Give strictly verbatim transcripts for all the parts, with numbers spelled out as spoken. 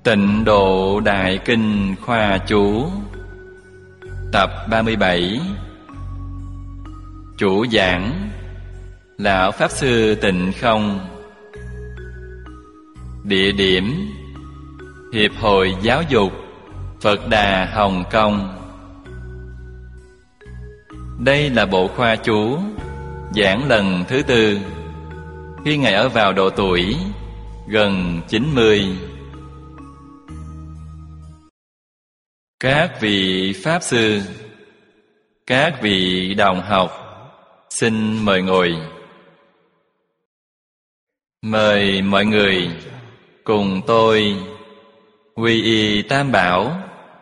Tịnh Độ Đại Kinh Khoa Chú. Tập ba mươi bảy. Chủ giảng Lão Pháp Sư Tịnh Không. Địa điểm Hiệp hội Giáo dục Phật Đà Hồng Kông. Đây là bộ khoa chú giảng lần thứ tư, khi Ngài ở vào độ tuổi gần chín mươi. Các vị Pháp Sư, các vị đồng học, xin mời ngồi. Mời mọi người cùng tôi quy y Tam Bảo,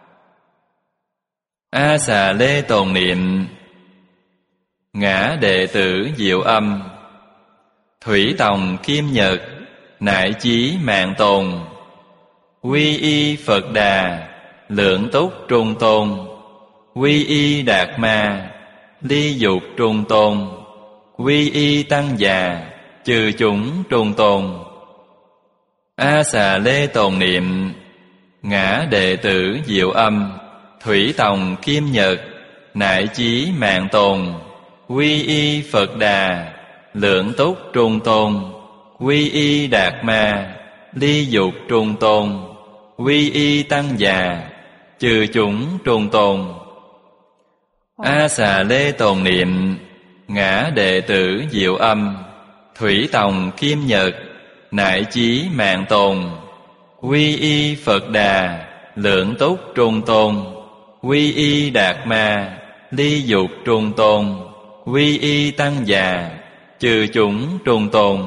A Xà Lê tồn niệm, ngã đệ tử Diệu Âm, Thủy Tòng Kim Nhật, nại chí Mạng Tồn, quy y Phật Đà, Lượng Túc Trung Tôn, quy y Đạt Ma, Ly Dục Trung Tôn, quy y Tăng Già, Chư Chúng Trung Tôn. A Xà Lê tồn niệm, ngã đệ tử Diệu Âm, Thủy Tòng Kim Nhật, nại chí Mạng Tồn, quy y Phật Đà, Lượng Túc Trung Tôn, quy y Đạt Ma, Ly Dục Trung Tôn, quy y Tăng Già, Chư Chúng Trung Tôn. A Xà Lê tồn niệm, ngã đệ tử Diệu Âm, Thủy Tòng Kim Nhật, nại chí Mạng Tồn, quy y Phật Đà, Lượng Túc Trung Tôn, quy y Đạt Ma, Ly Dục Trung Tôn, quy y Tăng Già, Chư Chúng Trung Tôn.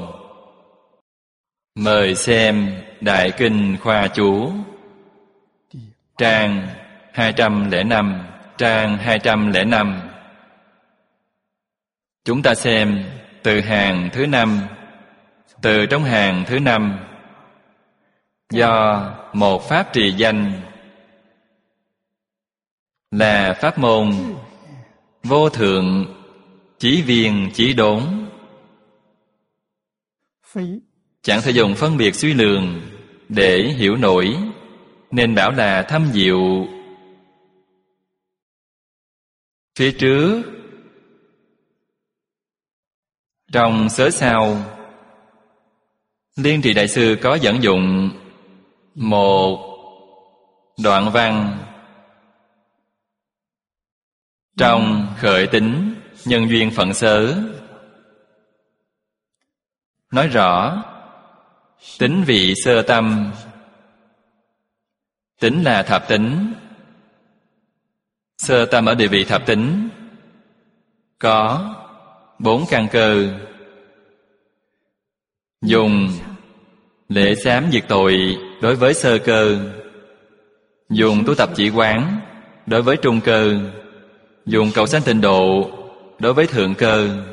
Mời xem Đại Kinh Khoa Chú, trang hai trăm lẻ năm, trang hai trăm lẻ năm. Chúng ta xem từ hàng thứ năm. Từ trong hàng thứ năm, do một pháp trì danh là pháp môn vô thượng chí viên chí đốn, chẳng thể dùng phân biệt suy lường để hiểu nổi, nên bảo là thâm diệu. Phía trước, trong sớ sau, Liên Trì Đại Sư có dẫn dụng một đoạn văn trong Khởi Tính Nhân Duyên Phận Sớ, nói rõ tính vị sơ tâm. Tính là thập tính. Sơ tâm ở địa vị thập tính có bốn căn cơ. Dùng lễ sám diệt tội đối với sơ cơ, dùng tu tập chỉ quán đối với trung cơ, dùng cầu sanh tịnh độ đối với thượng cơ.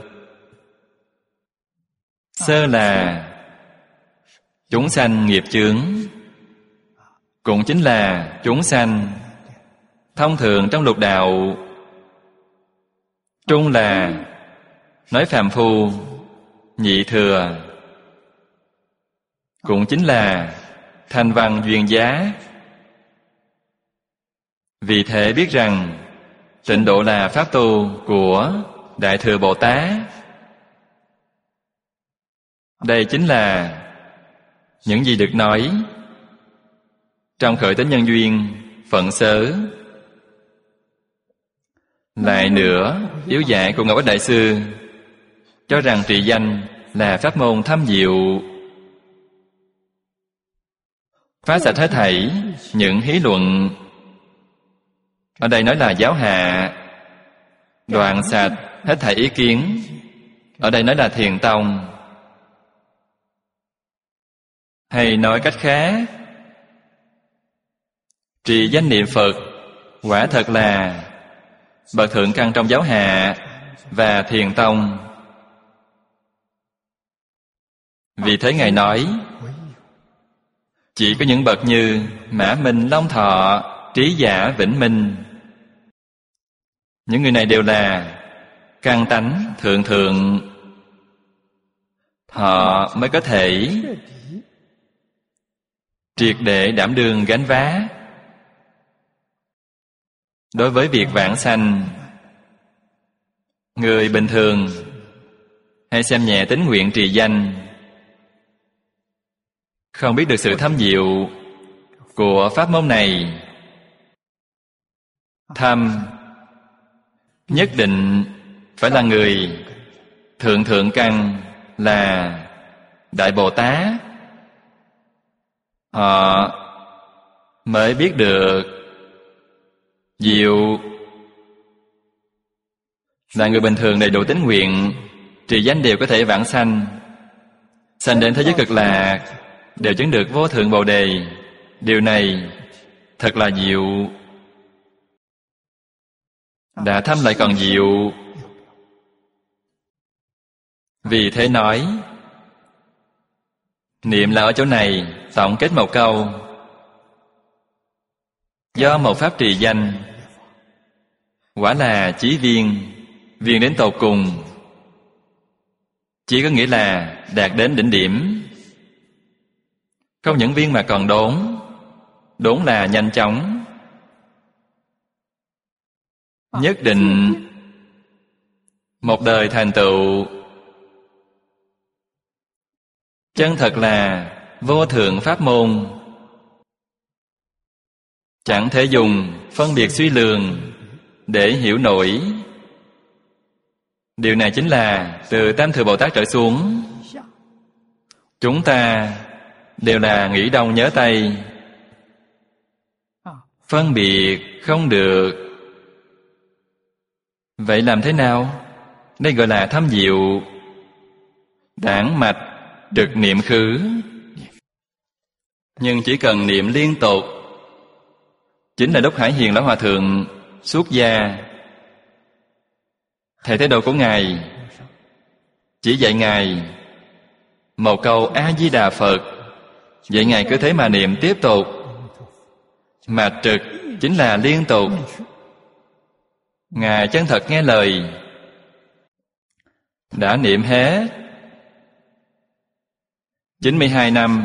Sơ là chúng sanh nghiệp chướng, cũng chính là chúng sanh thông thường trong lục đạo. Trung là nói phàm phu, nhị thừa, cũng chính là thành văn duyên giá. Vì thế biết rằng tịnh độ là pháp tu của Đại Thừa Bồ Tát. Đây chính là những gì được nói trong Khởi Tính Nhân Duyên Phận Sớ. Lại nữa, yếu dạy của Ngọc Ích Đại Sư cho rằng trì danh là pháp môn thâm diệu, phá sạch hết thảy những hí luận. Ở đây nói là giáo hạ, đoạn sạch hết thảy ý kiến. Ở đây nói là thiền tông. Hay nói cách khác, trì danh niệm Phật quả thật là bậc thượng căn trong giáo hạ và thiền tông. Vì thế Ngài nói, chỉ có những bậc như Mã Minh, Long Thọ, Trí Giả, Vĩnh Minh, những người này đều là căn tánh thượng thượng, họ mới có thể triệt để đảm đương gánh vá. Đối với việc vãng sanh, người bình thường hay xem nhẹ tín nguyện trì danh, không biết được sự thâm diệu của pháp môn này. Thâm nhất định phải là người thượng thượng căn, là Đại Bồ Tát. Họ mới biết được diệu. Là người bình thường đầy đủ tín nguyện trì danh đều có thể vãng sanh, sanh đến thế giới cực lạc, đều chứng được vô thượng Bồ Đề. Điều này thật là diệu. Đã thâm lại còn diệu. Vì thế nói, niệm là ở chỗ này tổng kết một câu: do một pháp trì danh, quả là chí viên, viên đến tột cùng. Chỉ có nghĩa là đạt đến đỉnh điểm. Không những viên mà còn đốn. Đốn là nhanh chóng. Nhất định một đời thành tựu. Chân thật là vô thượng pháp môn. Chẳng thể dùng phân biệt suy lường để hiểu nổi. Điều này chính là từ Tam Thừa Bồ Tát trở xuống, chúng ta đều là nghĩ đông nhớ tây, phân biệt không được. Vậy làm thế nào? Đây gọi là thâm diệu. Đãng mạch trực niệm khứ. Nhưng chỉ cần niệm liên tục. Chính là Đốc Hải Hiền Lão Hòa Thượng xuất gia, thầy thế độ của Ngài chỉ dạy Ngài một câu A-di-đà Phật. Vậy Ngài cứ thế mà niệm tiếp tục. Mạch trực chính là liên tục. Ngài chân thật nghe lời. Đã niệm hết chín mươi hai năm.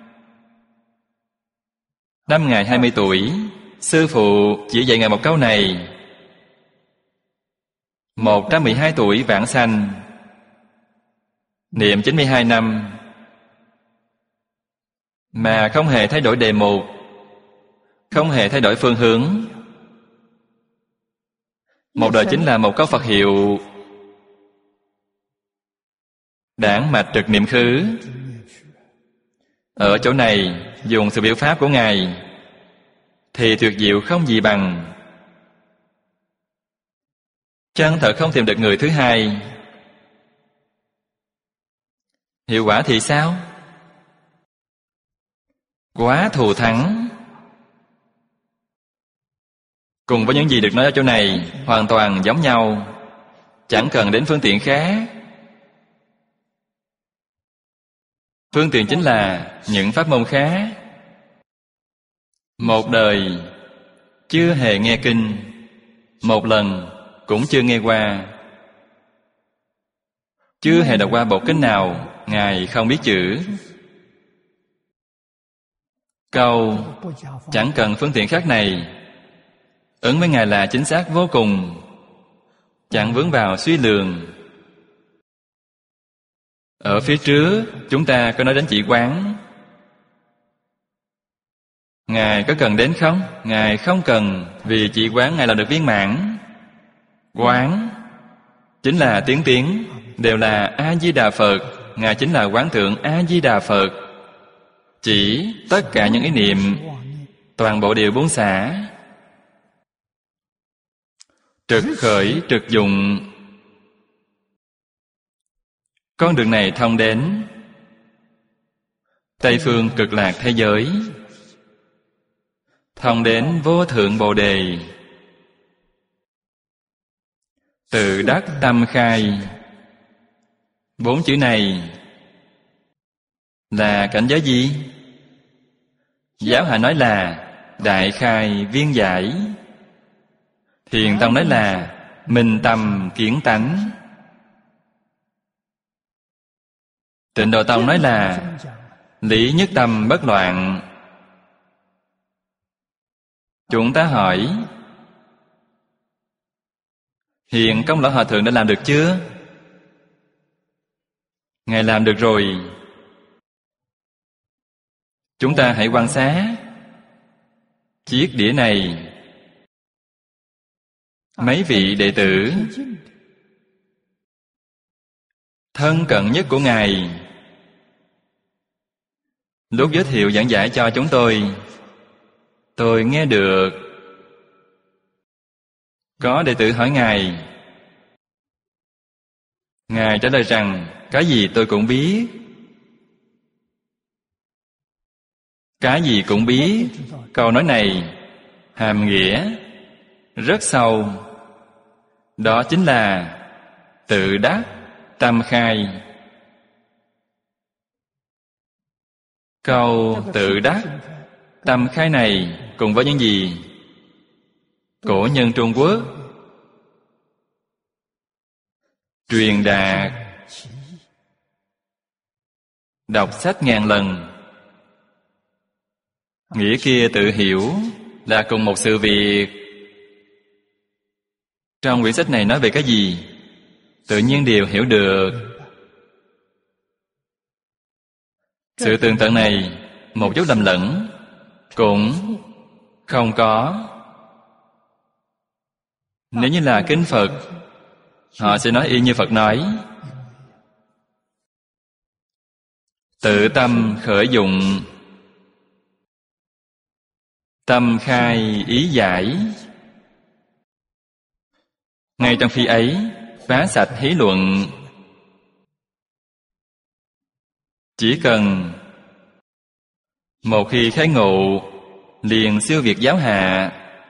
Năm Ngài hai mươi tuổi, sư phụ chỉ dạy Ngài một câu này. Một trăm mười hai tuổi vãng sanh, niệm chín mươi hai năm mà không hề thay đổi đề mục, không hề thay đổi phương hướng. Một đời chính là một câu Phật hiệu. Đãng mạch trực niệm khứ. Ở chỗ này dùng sự biểu pháp của Ngài thì tuyệt diệu không gì bằng. Chân thật không tìm được người thứ hai. Hiệu quả thì sao? Quá thù thắng. Cùng với những gì được nói ở chỗ này hoàn toàn giống nhau, chẳng cần đến phương tiện khác. Phương tiện chính là những pháp môn khác. Một đời chưa hề nghe kinh, một lần cũng chưa nghe qua, chưa hề đọc qua bộ kinh nào Ngài không biết chữ. Câu chẳng cần phương tiện khác này ứng với Ngài là chính xác vô cùng, chẳng vướng vào suy lường. Ở phía trước chúng ta có nói đến chỉ quán. Ngài có cần đến không? Ngài không cần, vì chỉ quán Ngài là được viên mãn. Quán chính là tiếng tiếng, đều là A-di-đà Phật. Ngài chính là quán tượng A-di-đà Phật. Chỉ tất cả những ý niệm toàn bộ đều buông xả. Trực khởi trực dụng. Con đường này thông đến Tây phương cực lạc thế giới, thông đến vô thượng Bồ Đề. Từ đắc tâm khai. Bốn chữ này là cảnh giới gì? Giáo hạ nói là đại khai viên giải. Thiền tông nói là minh tâm kiến tánh. Tịnh Độ tông nói là lý nhất tâm bất loạn. Chúng ta hỏi, hiện Công Lão Hòa Thượng đã làm được chưa? Ngài làm được rồi. Chúng ta hãy quan sát chiếc đĩa này. Mấy vị đệ tử thân cận nhất của Ngài lúc giới thiệu giảng giải cho chúng tôi, tôi nghe được có đệ tử hỏi Ngài. Ngài trả lời rằng, cái gì tôi cũng biết. Cái gì cũng biết. Câu nói này hàm nghĩa rất sâu. Đó chính là tự đắc tâm khai. Câu tự đắc tâm khai này cùng với những gì cổ nhân Trung Quốc truyền đạt đọc sách ngàn lần, nghĩa kia tự hiểu là cùng một sự việc. Trong quyển sách này nói về cái gì, tự nhiên đều hiểu được. Sự tường tận này một chút lầm lẫn cũng không có. Nếu như là kinh Phật, họ sẽ nói y như Phật nói. Tự tâm khởi dụng, tâm khai ý giải. Ngay trong khi ấy, phá sạch hí luận. Chỉ cần một khi khai ngộ, liền siêu việt giáo hạ.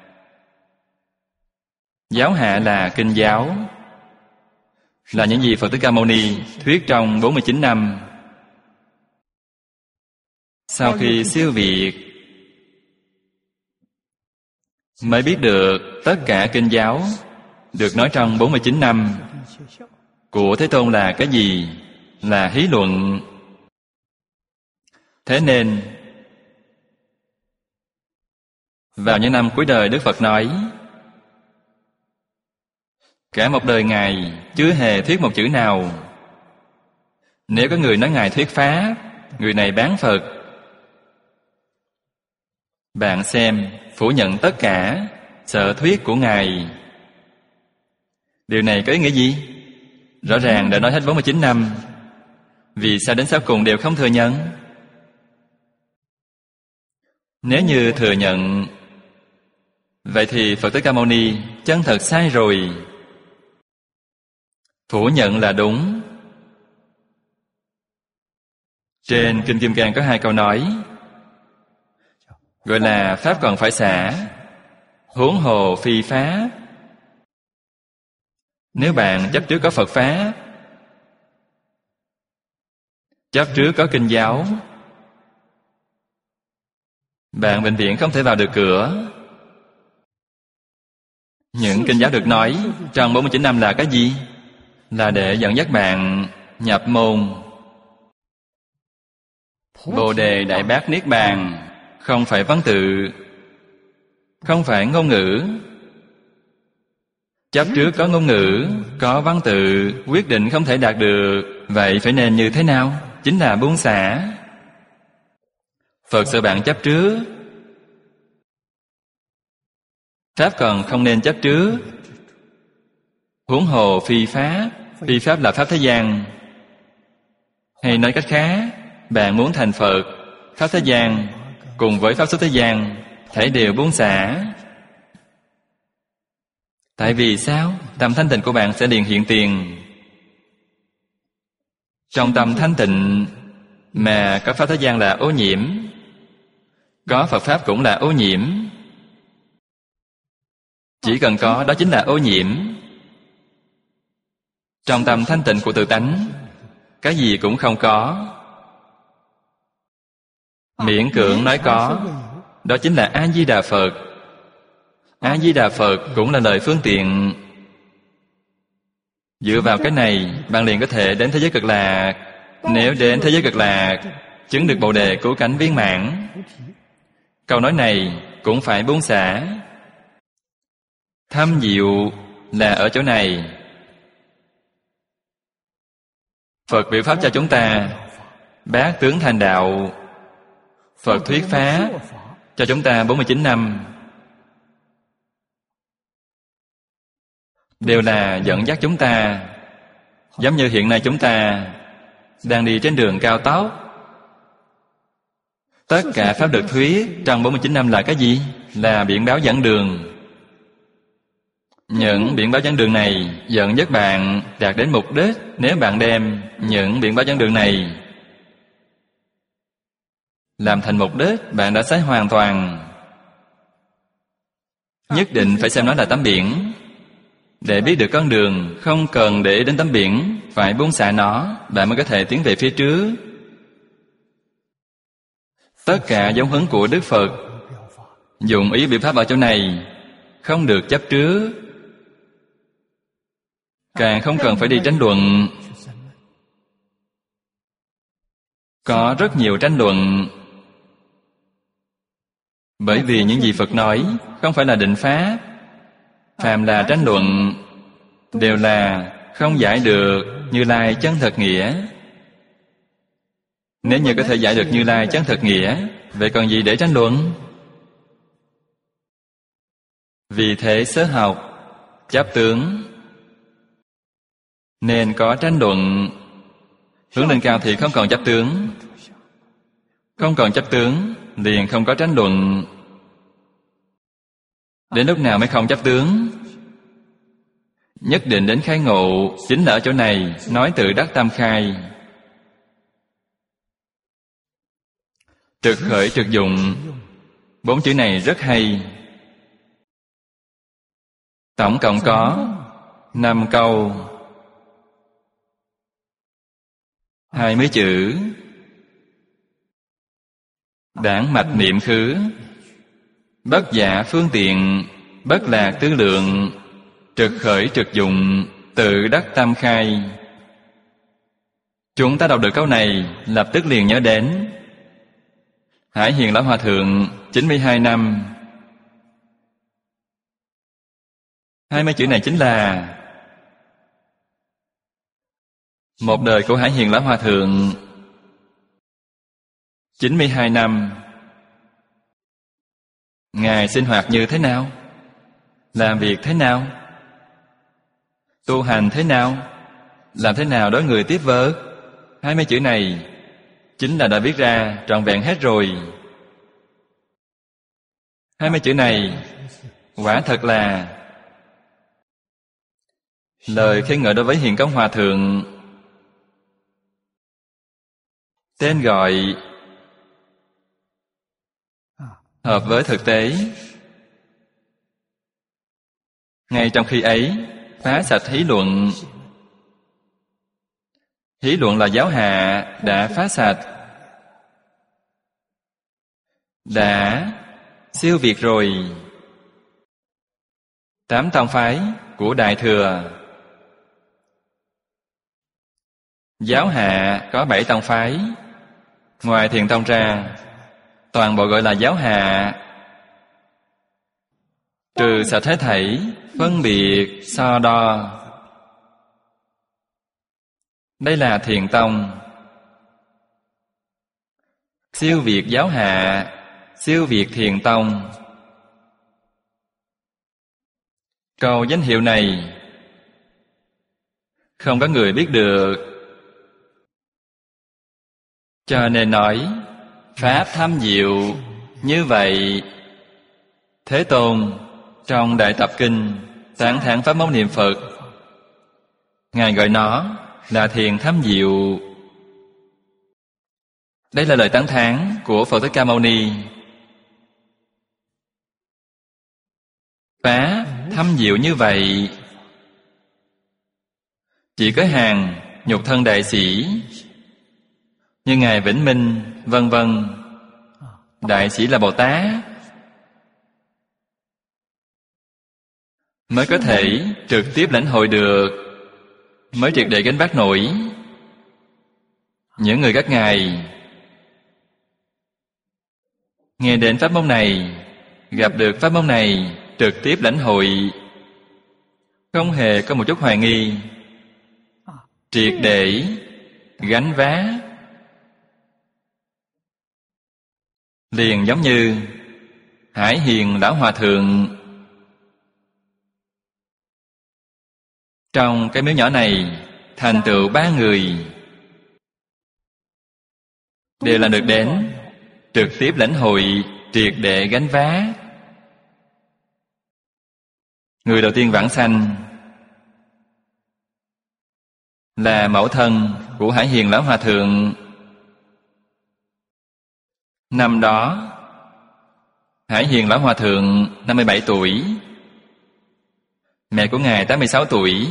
Giáo hạ là kinh giáo, là những gì Phật Thích Ca Mâu Ni thuyết trong bốn mươi chín năm. Sau khi siêu việt, mới biết được tất cả kinh giáo được nói trong bốn mươi chín năm của Thế Tôn là cái gì? Là hí luận. Thế nên vào những năm cuối đời, Đức Phật nói, cả một đời Ngài chưa hề thuyết một chữ nào. Nếu có người nói Ngài thuyết Pháp, người này bán Phật. Bạn xem, phủ nhận tất cả sở thuyết của Ngài. Điều này có ý nghĩa gì? Rõ ràng đã nói hết bốn mươi chín năm, vì sao đến sau cùng đều không thừa nhận? Nếu như thừa nhận, vậy thì Phật Thích Ca Mâu Ni chân thật sai rồi. Phủ nhận là đúng. Trên Kinh Kim Cang có hai câu nói, gọi là Pháp còn phải xả, huống hồ phi Pháp. Nếu bạn chấp trước có Phật Pháp, chấp trước có kinh giáo, bạn bệnh viện không thể vào được cửa. Những kinh giáo được nói trong bốn mươi chín năm là cái gì? Là để dẫn dắt bạn nhập môn. Bồ Đề Đại Bát Niết Bàn không phải văn tự, không phải ngôn ngữ. Chấp trước có ngôn ngữ, có văn tự, quyết định không thể đạt được. Vậy phải nên như thế nào? Chính là buông xả. Phật sợ bạn chấp trước. Pháp còn không nên chấp trước. Huống hồ phi Pháp. Phi Pháp là Pháp thế gian. Hay nói cách khác, bạn muốn thành Phật, Pháp thế gian cùng với Pháp xuất thế gian thể đều buông xả. Tại vì sao? Tâm thanh tịnh của bạn sẽ liền hiện tiền. Trong tâm thanh tịnh mà có Pháp thế gian là ô nhiễm, có Phật Pháp cũng là ô nhiễm. Chỉ cần có, đó chính là ô nhiễm. Trong tâm thanh tịnh của tự tánh, cái gì cũng không có. Miễn cưỡng nói có, đó chính là A-di-đà Phật. A-di-đà Phật cũng là lời phương tiện. Dựa vào cái này, bạn liền có thể đến thế giới cực lạc. Nếu đến thế giới cực lạc, chứng được Bồ Đề cứu cánh viên mãn. Câu nói này cũng phải buông xả. Thâm diệu là ở chỗ này. Phật biểu pháp cho chúng ta bát tướng thành đạo. Phật thuyết pháp cho chúng ta bốn mươi chín năm, đều là dẫn dắt chúng ta. Giống như hiện nay chúng ta đang đi trên đường cao tốc. Tất cả pháp được thuyết trong bốn mươi chín năm là cái gì? Là biển báo dẫn đường. Những biển báo dẫn đường này dẫn dắt bạn đạt đến mục đích. Nếu bạn đem những biển báo dẫn đường này làm thành mục đích, bạn đã sai hoàn toàn. Nhất định phải xem nó là tấm biển. Để biết được con đường, không cần để ý đến tấm biển, phải buông xả nó, bạn mới có thể tiến về phía trước. Tất cả giáo huấn của Đức Phật dùng ý biểu pháp ở chỗ này, không được chấp trước. Càng không cần phải đi tranh luận. Có rất nhiều tranh luận, bởi vì những gì Phật nói không phải là định pháp. Phàm là tranh luận đều là không giải được Như Lai chân thật nghĩa. Nếu như có thể giải được Như Lai chân thật nghĩa, vậy còn gì để tranh luận? Vì thế sớ học chấp tướng, nên có tranh luận. Hướng lên cao thì không còn chấp tướng. Không còn chấp tướng liền không có tranh luận. Đến lúc nào mới không chấp tướng? Nhất định đến khai ngộ. Chính là ở chỗ này nói tự đắc tam khai. Trực khởi trực dụng, bốn chữ này rất hay. Tổng cộng có năm câu, hai mươi chữ. Đảng mạch niệm khứ, bất giả phương tiện, bất lạc tư lượng, trực khởi trực dụng, tự đắc tam khai. Chúng ta đọc được câu này, lập tức liền nhớ đến Hải Hiền Lão Hòa Thượng chín mươi hai năm. Hai mươi chữ này chính là một đời của Hải Hiền Lão Hòa Thượng. Chín mươi hai năm Ngài sinh hoạt như thế nào? Làm việc thế nào? Tu hành thế nào? Làm thế nào đối người tiếp vợ? Hai mươi chữ này chính là đã viết ra trọn vẹn hết rồi. Hai mươi chữ này quả thật là lời khen ngợi đối với Hiền Công Hòa Thượng. Tên gọi hợp với thực tế. Ngay trong khi ấy, phá sạch hí luận. Hí luận là giáo hạ đã phá sạch, đã siêu việt rồi. Tám tông phái của Đại Thừa. Giáo hạ có bảy tông phái. Ngoài Thiền Tông ra, toàn bộ gọi là giáo hạ. Trừ sạch hết thảy phân biệt so đo. Đây là Thiền Tông. Siêu việt giáo hạ, siêu việt Thiền Tông. Câu danh hiệu này không có người biết được, cho nên nói pháp thâm diệu như vậy. Thế Tôn trong Đại Tập Kinh tán thán pháp môn niệm Phật, Ngài gọi nó là thiền thâm diệu. Đây là lời tán thán của Phật Thích Ca Mâu Ni. Pháp thâm diệu như vậy, chỉ có hàng nhục thân đại sĩ như Ngài Vĩnh Minh vân vân. Đại sĩ là Bồ Tát mới có thể trực tiếp lãnh hội được, mới triệt để gánh vác nổi. Những người các ngài nghe đến pháp môn này gặp được pháp môn này, trực tiếp lãnh hội, không hề có một chút hoài nghi, triệt để gánh vác. Liền giống như Hải Hiền Lão Hòa Thượng. Trong cái miếu nhỏ này thành tựu ba người đều là được đến trực tiếp lãnh hội, triệt để gánh vác. Người đầu tiên vãng sanh là mẫu thân của Hải Hiền Lão Hòa Thượng. Năm đó Hải Hiền Lão Hòa Thượng năm mươi bảy tuổi, mẹ của Ngài tám mươi sáu tuổi.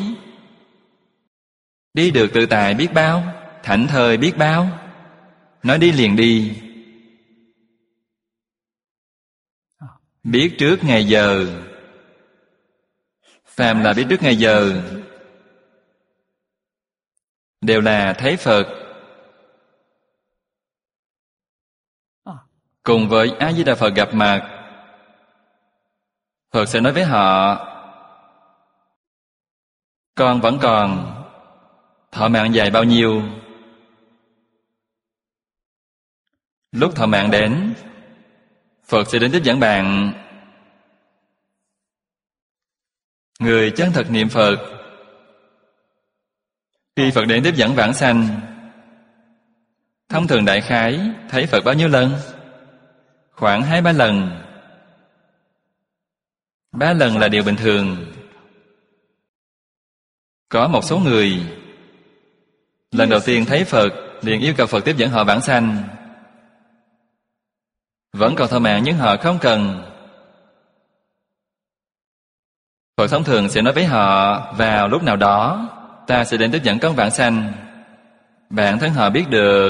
Đi được tự tại biết bao, thảnh thơi biết bao, nói đi liền đi. Biết trước ngày giờ. Phàm là biết trước ngày giờ đều là thấy Phật. Cùng với A Di Đà Phật gặp mặt, Phật sẽ nói với họ: con vẫn còn thọ mạng dài bao nhiêu. Lúc thọ mạng đến, Phật sẽ đến tiếp dẫn bạn. Người chân thật niệm Phật, khi Phật đến tiếp dẫn vãng sanh, thông thường đại khái thấy Phật bao nhiêu lần? Khoảng hai ba lần. Ba lần là điều bình thường. Có một số người lần đầu tiên thấy Phật liền yêu cầu Phật tiếp dẫn họ vãng sanh. Vẫn còn thọ mạng nhưng họ không cần. Phật thông thường sẽ nói với họ: vào lúc nào đó ta sẽ đến tiếp dẫn con vãng sanh. Bản thân họ biết được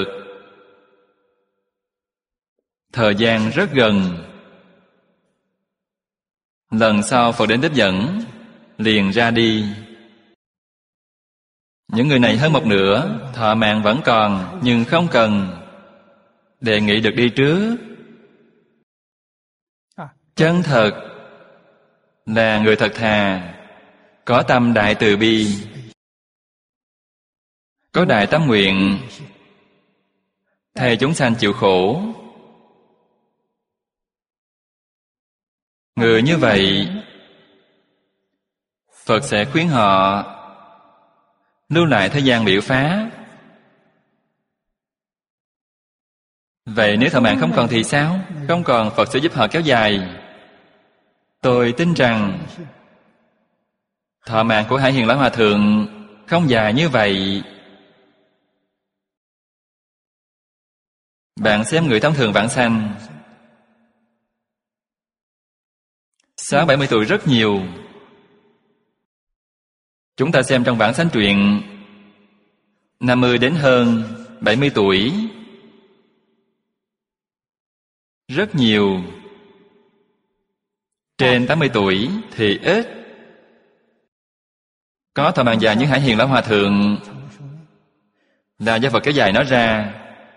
thời gian rất gần. Lần sau Phật đến tiếp dẫn liền ra đi. Những người này hơn một nửa thọ mạng vẫn còn nhưng không cần, đề nghị được đi trước. Chân thật là người thật thà, có tâm đại từ bi, có đại tâm nguyện thay chúng sanh chịu khổ. Người như vậy Phật sẽ khuyến họ lưu lại thế gian biểu phá. Vậy nếu thọ mạng không còn thì sao? Không còn, Phật sẽ giúp họ kéo dài. Tôi tin rằng thọ mạng của Hải Hiền Lão Hòa Thượng không dài như vậy. Bạn xem người thông thường vãng sanh sáu bảy mươi tuổi rất nhiều. Chúng ta xem trong vãng sanh truyện, năm mươi đến hơn bảy mươi tuổi rất nhiều. Trên tám mươi tuổi thì ít. Có thọ mạng dài như Hải Hiền Lão Hòa Thượng là do Phật kéo dài nó ra.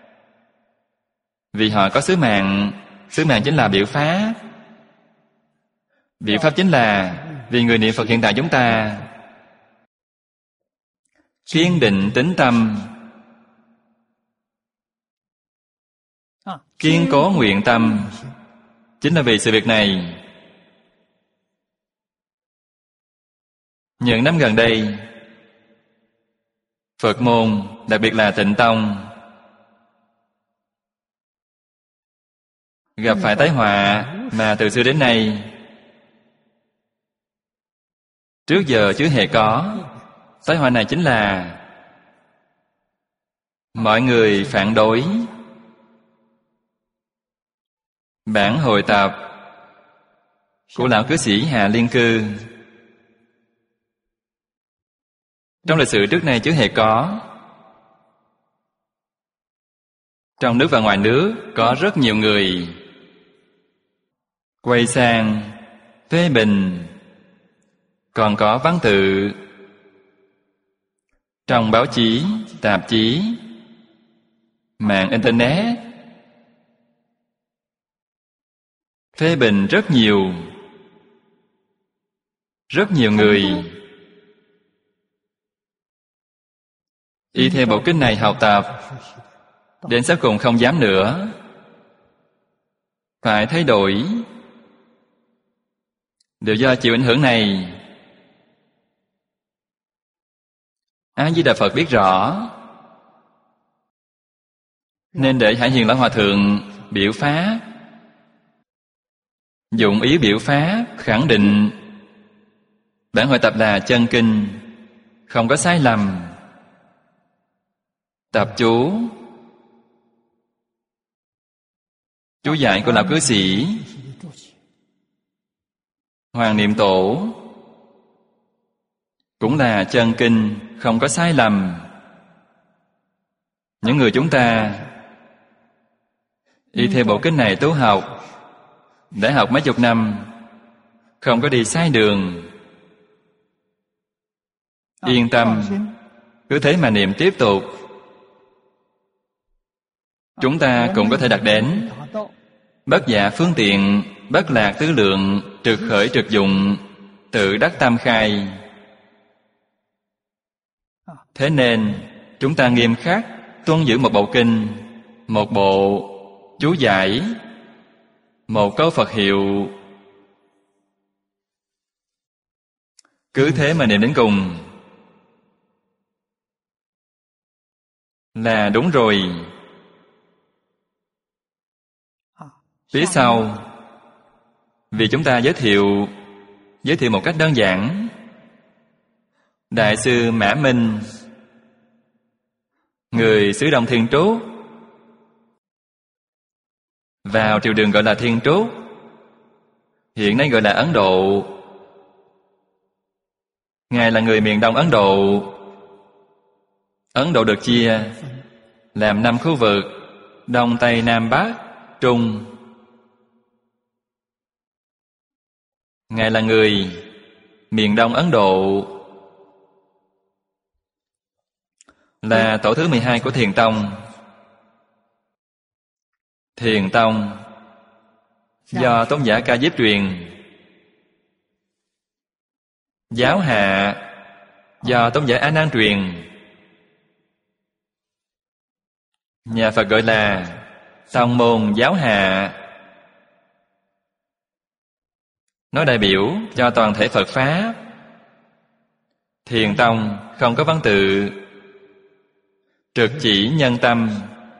Vì họ có sứ mạng. Sứ mạng chính là biểu pháp. Biểu pháp chính là vì người niệm Phật hiện tại chúng ta kiên định tín tâm, kiên cố nguyện tâm. Chính là vì sự việc này, những năm gần đây Phật môn, đặc biệt là Tịnh Tông, gặp phải tai họa mà từ xưa đến nay trước giờ chưa hề có. Tai họa này chính là mọi người phản đối bản hội tập của lão cư sĩ Hà Liên Cư. Trong lịch sử trước nay chưa hề có. Trong nước và ngoài nước có rất nhiều người quay sang phê bình. Còn có văn tự trong báo chí, tạp chí, mạng Internet, phê bình rất nhiều. Rất nhiều người y theo bộ kinh này học tập, đến sau cùng không dám nữa, phải thay đổi. Đều do chịu ảnh hưởng này. A Di Đà Phật biết rõ, nên để Hải Hiền Lão Hòa Thượng biểu pháp, dụng ý biểu pháp khẳng định bản hội tập là chân kinh, không có sai lầm. Tập chú chú giải của lão cư sĩ Hoàng Niệm Tổ cũng là chân kinh, không có sai lầm. Những người chúng ta y theo bộ kinh này tu học, đã học mấy chục năm, không có đi sai đường. Yên tâm, cứ thế mà niệm tiếp tục, chúng ta cũng có thể đạt đến bất dạ phương tiện, bất lạc tứ lượng, trực khởi trực dụng, tự đắc tam khai. Thế nên chúng ta nghiêm khắc tuân giữ một bộ kinh, một bộ chú giải, một câu Phật hiệu, cứ thế mà niệm đến cùng là đúng rồi. Phía sau, vì chúng ta giới thiệu giới thiệu một cách đơn giản, Đại sư Mã Minh, người xứ Đông Thiên Trúc, vào triều đường gọi là Thiên Trúc, hiện nay gọi là Ấn Độ. Ngài là người miền Đông Ấn Độ. Ấn Độ được chia làm năm khu vực: Đông, Tây, Nam, Bắc, Trung. Ngài là người miền Đông Ấn Độ, là tổ thứ mười hai của Thiền Tông. Thiền Tông do tôn giả Ca Diếp truyền, giáo hạ do tôn giả A Nan truyền. Nhà Phật gọi là tông môn giáo hạ, nói đại biểu cho toàn thể Phật Pháp. Thiền Tông không có văn tự, trực chỉ nhân tâm,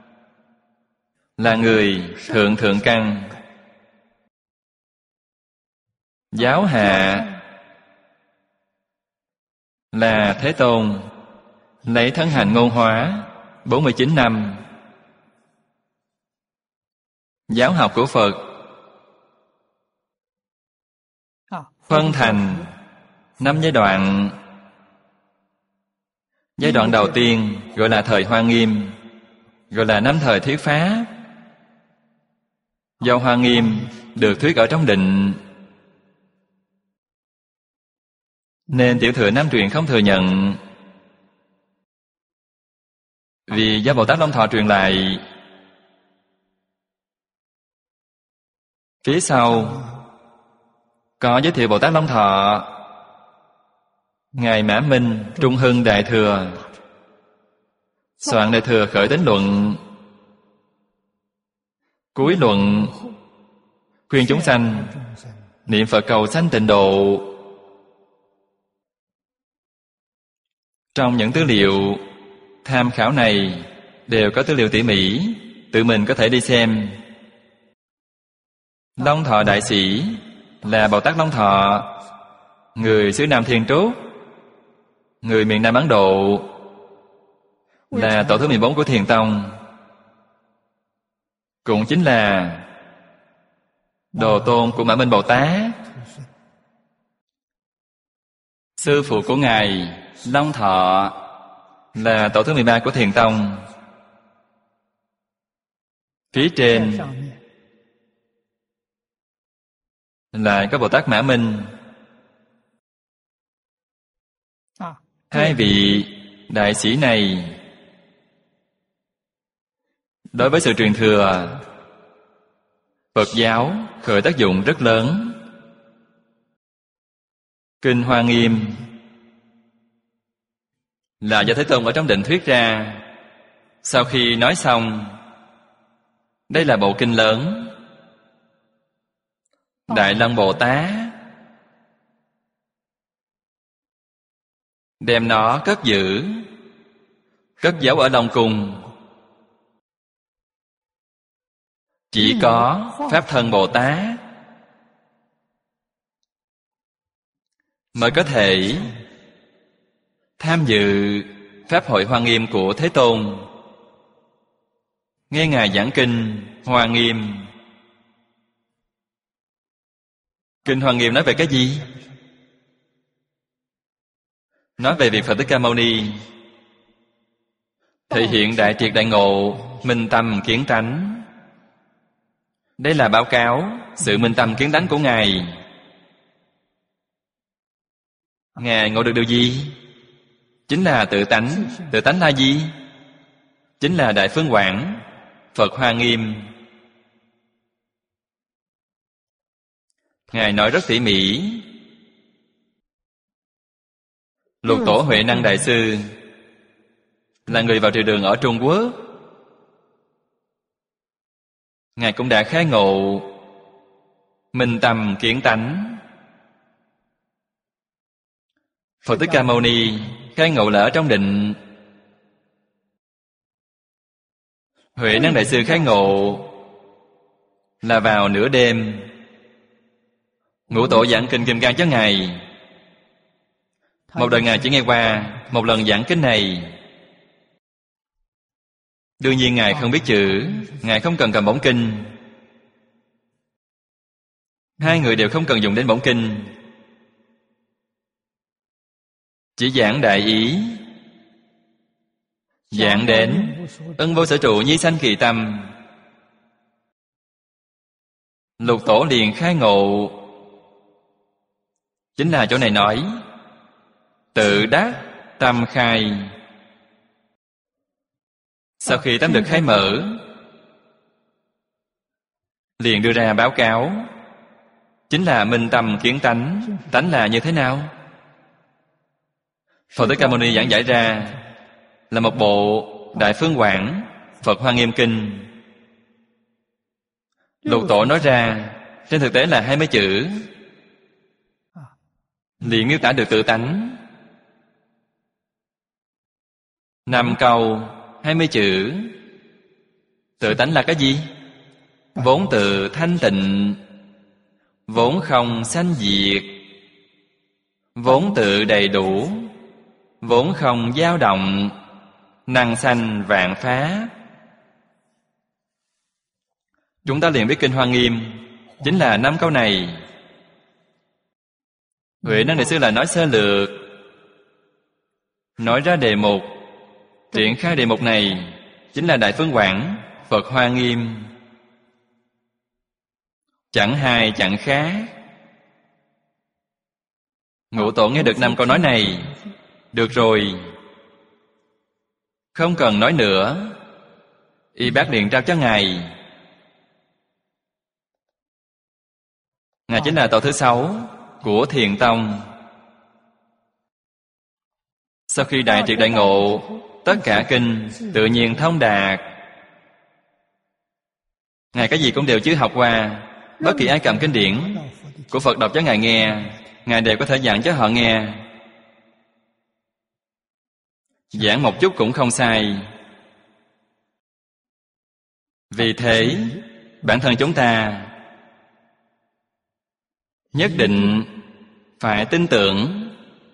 là người thượng thượng căn. Giáo hạ là Thế Tôn, lấy thân hành ngôn hóa bốn mươi chín năm. Giáo học của Phật phân thành năm giai đoạn. Giai đoạn đầu tiên gọi là thời Hoa Nghiêm, gọi là năm thời thuyết pháp. Do Hoa Nghiêm được thuyết ở trong định, nên Tiểu Thừa Nam truyền không thừa nhận. Vì do Bồ Tát Long Thọ truyền lại. Phía sau có giới thiệu Bồ Tát Long Thọ, Ngài Mã Minh Trung Hưng Đại Thừa, soạn Đại Thừa Khởi Tín Luận. Cuối luận khuyên chúng sanh niệm Phật cầu sanh tịnh độ. Trong những tư liệu tham khảo này đều có tư liệu tỉ mỉ, tự mình có thể đi xem. Long Thọ Đại Sĩ là Bồ Tát Long Thọ, người xứ Nam Thiên Trúc, người miền Nam Ấn Độ, là tổ thứ mười bốn của Thiền Tông, cũng chính là đồ tôn của Mã Minh Bồ Tát. Sư phụ của Ngài Long Thọ là tổ thứ mười ba của Thiền Tông. Phía trên lại có Bồ Tát Mã Minh. Hai vị đại sĩ này đối với sự truyền thừa Phật giáo khởi tác dụng rất lớn. Kinh Hoa Nghiêm là do Thế Tôn ở trong định thuyết ra. Sau khi nói xong, đây là bộ kinh lớn, Đại Lăng Bồ Tát đem nó cất giữ, cất giấu ở Long Cung. Chỉ có Pháp Thân Bồ Tát mới có thể tham dự Pháp hội Hoa Nghiêm của Thế Tôn, nghe Ngài giảng kinh Hoa Nghiêm. Kinh Hoa Nghiêm nói về cái gì? Nói về việc Phật Thích Ca Mâu Ni thể hiện đại triệt đại ngộ, minh tâm kiến tánh. Đây là báo cáo sự minh tâm kiến tánh của Ngài. Ngài ngộ được điều gì? Chính là tự tánh. Tự tánh là gì? Chính là Đại Phương Quảng, Phật Hoa Nghiêm. Ngài nói rất tỉ mỉ. Lục Tổ Huệ Năng Đại Sư là người vào triều đường ở Trung Quốc. Ngài cũng đã khai ngộ minh tâm kiến tánh. Phật Thích Ca Mâu Ni khai ngộ là ở trong định. Huệ Năng Đại Sư khai ngộ là vào nửa đêm. Ngũ Tổ giảng kinh Kim Cang cho Ngài. Một đời Ngài chỉ nghe qua một lần giảng kinh này. Đương nhiên Ngài không biết chữ, Ngài không cần cầm bổng kinh. Hai người đều không cần dùng đến bổng kinh, chỉ giảng đại ý. Giảng đến ân vô sở trụ nhi sanh kỳ tâm. Lục Tổ liền khai ngộ. Chính là chỗ này nói tự đắc tâm khai. Sau khi tâm được khai mở, liền đưa ra báo cáo. Chính là minh tâm kiến tánh. Tánh là như thế nào? Phật Thích Ca Mâu Ni giảng giải ra là một bộ Đại Phương Quảng, Phật Hoa Nghiêm Kinh. Lục Tổ nói ra, trên thực tế là hai mươi chữ, liền miêu tả được tự tánh. Năm câu, hai mươi chữ. Tự tánh là cái gì? Vốn tự thanh tịnh, vốn không sanh diệt, vốn tự đầy đủ, vốn không dao động, năng sanh vạn phá. Chúng ta liền biết kinh Hoa Nghiêm chính là năm câu này. Huệ Năng Đại Sư là nói sơ lược, nói ra đề mục. Triển khai đề mục này chính là Đại Phương Quảng, Phật Hoa Nghiêm. Chẳng hai chẳng khác. Ngũ Tổ nghe được năm câu nói này, được rồi, không cần nói nữa. Y Bác liền trao cho Ngài. Ngài chính là tổ thứ sáu của Thiền Tông. Sau khi đại triệt đại ngộ, tất cả kinh tự nhiên thông đạt. Ngài cái gì cũng đều chứ học qua. Bất kỳ ai cầm kinh điển của Phật đọc cho Ngài nghe, Ngài đều có thể giảng cho họ nghe. Giảng một chút cũng không sai. Vì thế, bản thân chúng ta nhất định phải tin tưởng,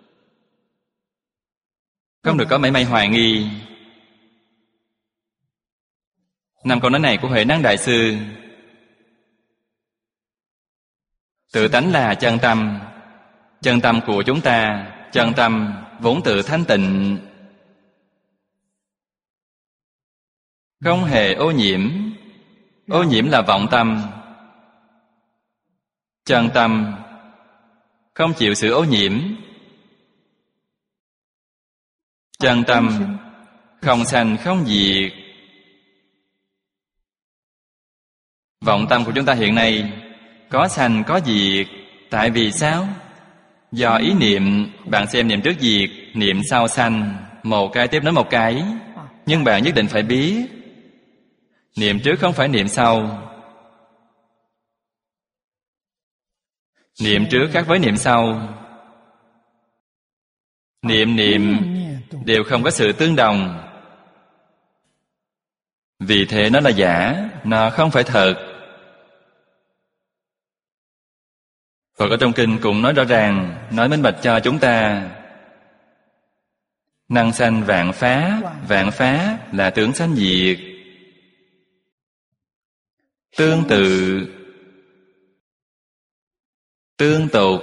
không được có mảy may hoài nghi. Năm câu nói này của Huệ Năng Đại Sư. Tự tánh là chân tâm. Chân tâm của chúng ta, chân tâm vốn tự thanh tịnh, không hề ô nhiễm. Ô nhiễm là vọng tâm. Chân tâm không chịu sự ô nhiễm. Chân tâm không sanh không diệt, Vọng tâm của chúng ta hiện nay có sanh có diệt. Tại vì sao? Do ý niệm. Bạn xem, niệm trước diệt, niệm sau sanh, một cái tiếp nối một cái. Nhưng bạn nhất định phải biết, niệm trước không phải niệm sau. Niệm trước khác với niệm sau. Niệm niệm đều không có sự tương đồng. Vì thế nó là giả, nó không phải thật. Phật ở trong kinh cũng nói rõ ràng, nói minh bạch cho chúng ta. Năng sanh vạn phá, vạn phá là tướng sanh diệt. Tương tự, tương tục.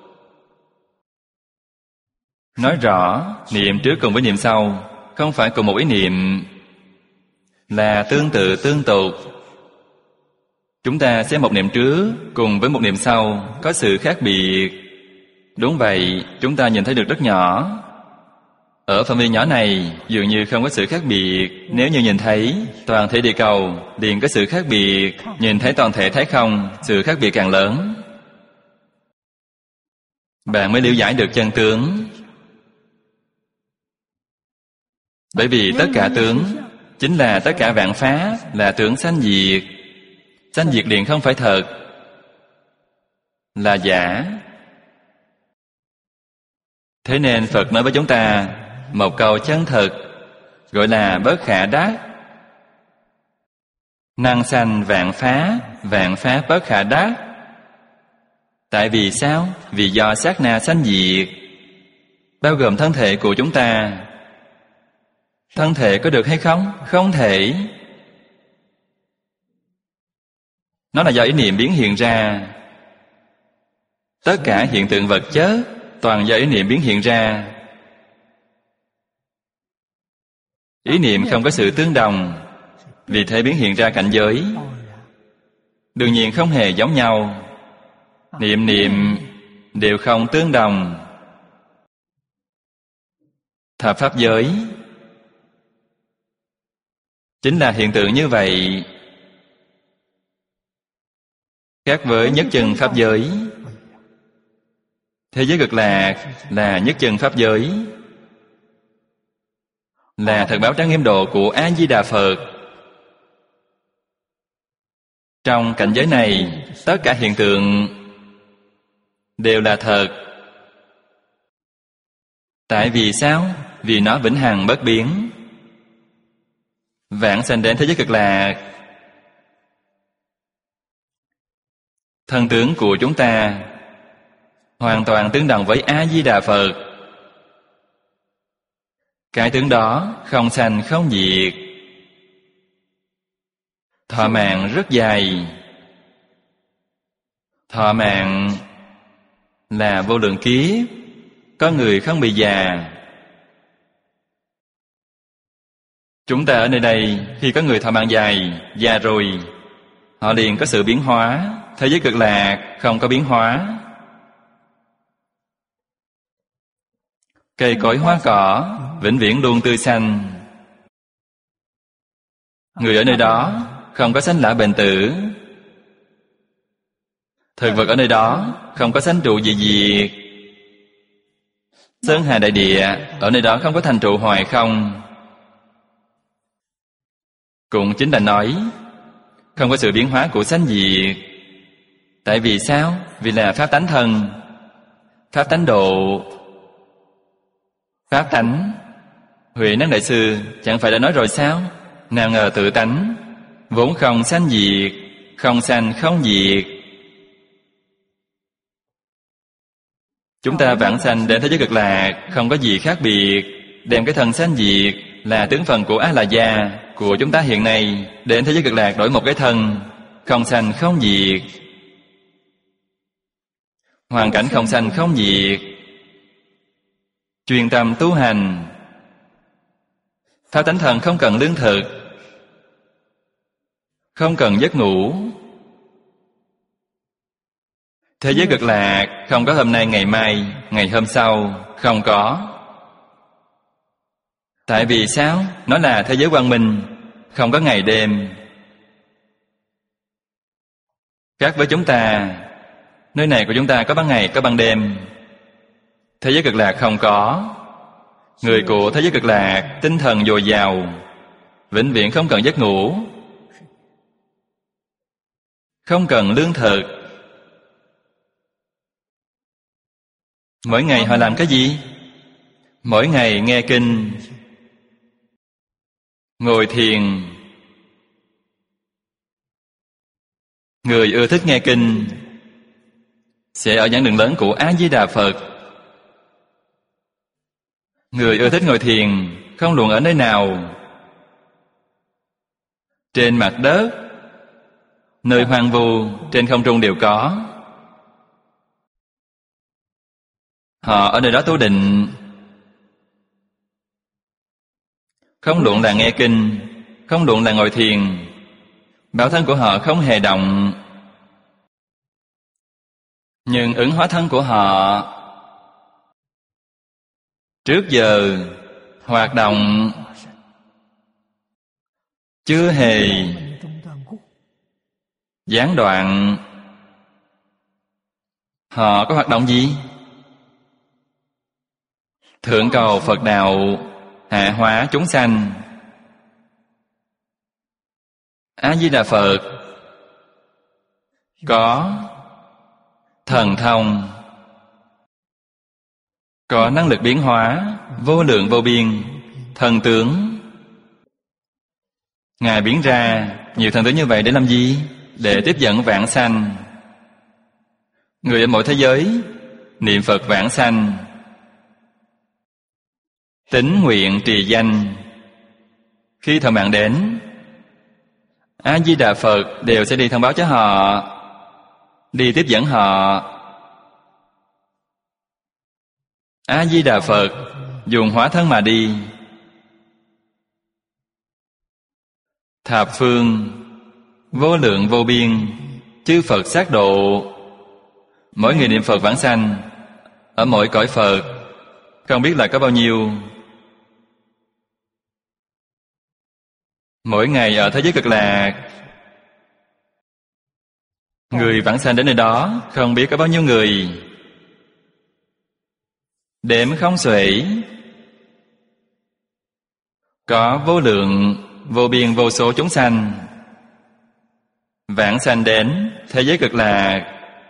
Nói rõ, niệm trước cùng với niệm sau không phải cùng một ý niệm, là tương tự tương tục. Chúng ta xem một niệm trước cùng với một niệm sau có sự khác biệt. Đúng vậy, chúng ta nhìn thấy được rất nhỏ. Ở phạm vi nhỏ này dường như không có sự khác biệt. Nếu như nhìn thấy toàn thể địa cầu liền có sự khác biệt. Nhìn thấy toàn thể thái không, sự khác biệt càng lớn. Bạn mới lý giải được chân tướng. Bởi vì tất cả tướng chính là tất cả vạn phá, là tướng sanh diệt. Sanh diệt liền không phải thật, là giả. Thế nên Phật nói với chúng ta một câu chân thật, gọi là bất khả đắc. Năng sanh vạn phá, vạn phá bất khả đắc. Tại vì sao? Vì do sát na sanh diệt, bao gồm thân thể của chúng ta. Thân thể có được hay không? Không thể. Nó là do ý niệm biến hiện ra. Tất cả hiện tượng vật chất toàn do ý niệm biến hiện ra. Ý niệm không có sự tương đồng, vì thế biến hiện ra cảnh giới. Đương nhiên không hề giống nhau. Niệm niệm đều không tương đồng. Thập pháp giới chính là hiện tượng như vậy. Khác với nhất chân pháp giới. Thế giới cực lạc là nhất chân pháp giới, là thật báo trang nghiêm độ của A-di-đà Phật. Trong cảnh giới này, tất cả hiện tượng đều là thật. Tại vì sao? Vì nó vĩnh hằng bất biến. Vãng sanh đến thế giới cực lạc, thân tướng của chúng ta hoàn toàn tương đồng với A-di-đà Phật. Cái tướng đó không sanh không diệt, thọ mạng rất dài. Thọ mạng là vô lượng kiếp, có người không bị già. Chúng ta ở nơi đây, khi có người thọ mạng dài, già rồi, họ liền có sự biến hóa. Thế giới cực lạc không có biến hóa. Cây cối hoa cỏ vĩnh viễn luôn tươi xanh. Người ở nơi đó không có sanh lão bệnh tử. Thực vật ở nơi đó không có sanh trụ dị diệt. Sơn hà đại địa ở nơi đó không có thành trụ hoài không. Cũng chính là nói không có sự biến hóa của sanh diệt. Tại vì sao? Vì là pháp tánh thân, pháp tánh độ, pháp tánh. Huệ Năng Đại Sư chẳng phải đã nói rồi sao? Nào ngờ tự tánh vốn không sanh diệt, không sanh không diệt. Chúng ta vãng sanh đến thế giới cực lạc không có gì khác biệt. Đem cái thân sanh diệt là tướng phần của A-la-gia của chúng ta hiện nay đến thế giới cực lạc đổi một cái thân không sanh không diệt. Hoàn cảnh không sanh không diệt. Chuyên tâm tu hành. Pháp tánh thần không cần lương thực, không cần giấc ngủ. Thế giới cực lạc không có hôm nay ngày mai, ngày hôm sau, không có. Tại vì sao? Nó là thế giới quang minh, không có ngày đêm. Khác với chúng ta, nơi này của chúng ta có ban ngày, có ban đêm. Thế giới Cực Lạc không có. Người của thế giới Cực Lạc tinh thần dồi dào, vĩnh viễn không cần giấc ngủ, không cần lương thực. Mỗi ngày họ làm cái gì? Mỗi ngày nghe kinh, ngồi thiền. Người ưa thích nghe kinh sẽ ở giảng đường lớn của A Di Đà Phật. Người ưa thích ngồi thiền không luận ở nơi nào, trên mặt đất, nơi hoang vu, trên không trung đều có. Họ ở nơi đó tu định, không luận là nghe kinh, không luận là ngồi thiền, bảo thân của họ không hề động. Nhưng ứng hóa thân của họ trước giờ hoạt động chưa hề gián đoạn. Họ có hoạt động gì? Thượng cầu Phật đạo, hạ hóa chúng sanh. A Di Đà Phật có thần thông, có năng lực biến hóa vô lượng vô biên, thần tướng. Ngài biến ra nhiều thần tướng như vậy để làm gì? Để tiếp dẫn vãng sanh. Người ở mọi thế giới niệm Phật vãng sanh, tín nguyện trì danh. Khi thọ mạng đến, A Di Đà Phật đều sẽ đi thông báo cho họ, đi tiếp dẫn họ. A Di Đà Phật dùng hóa thân mà đi. Thập phương vô lượng vô biên chư Phật sát độ. Mỗi người niệm Phật vãng sanh ở mỗi cõi Phật không biết là có bao nhiêu. Mỗi ngày ở thế giới Cực Lạc, người vãng sanh đến nơi đó không biết có bao nhiêu người, đếm không xuể. Có vô lượng vô biên vô số chúng sanh vãng sanh đến thế giới Cực Lạc.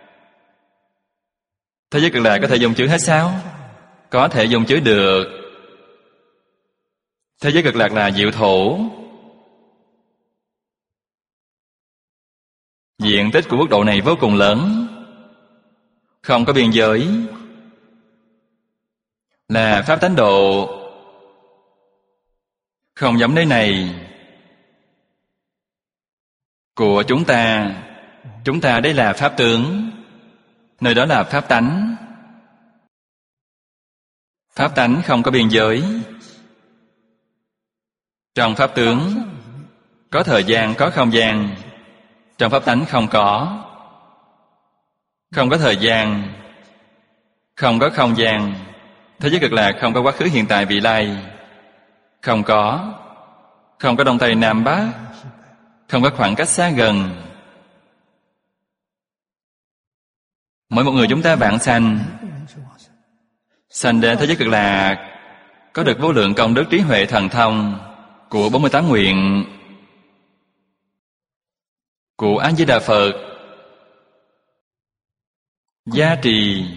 Thế giới Cực Lạc có thể dùng chứa hết sao? Có thể dùng chứa được. Thế giới Cực Lạc là diệu thổ. Diện tích của quốc độ này vô cùng lớn, không có biên giới, là Pháp tánh độ. Không giống nơi này của chúng ta. Chúng ta đây là Pháp tướng, nơi đó là Pháp tánh. Pháp tánh không có biên giới. Trong Pháp tướng có thời gian, có không gian. Trong Pháp tánh không có. Không có thời gian, không có không gian. Thế giới Cực Lạc không có quá khứ, hiện tại, vị lai. Không có. Không có đông tây nam bắc. Không có khoảng cách xa gần. Mỗi một người chúng ta vãng sanh, sanh đến thế giới Cực Lạc, có được vô lượng công đức trí huệ thần thông của bốn mươi tám nguyện của A Di Đà Phật gia trì.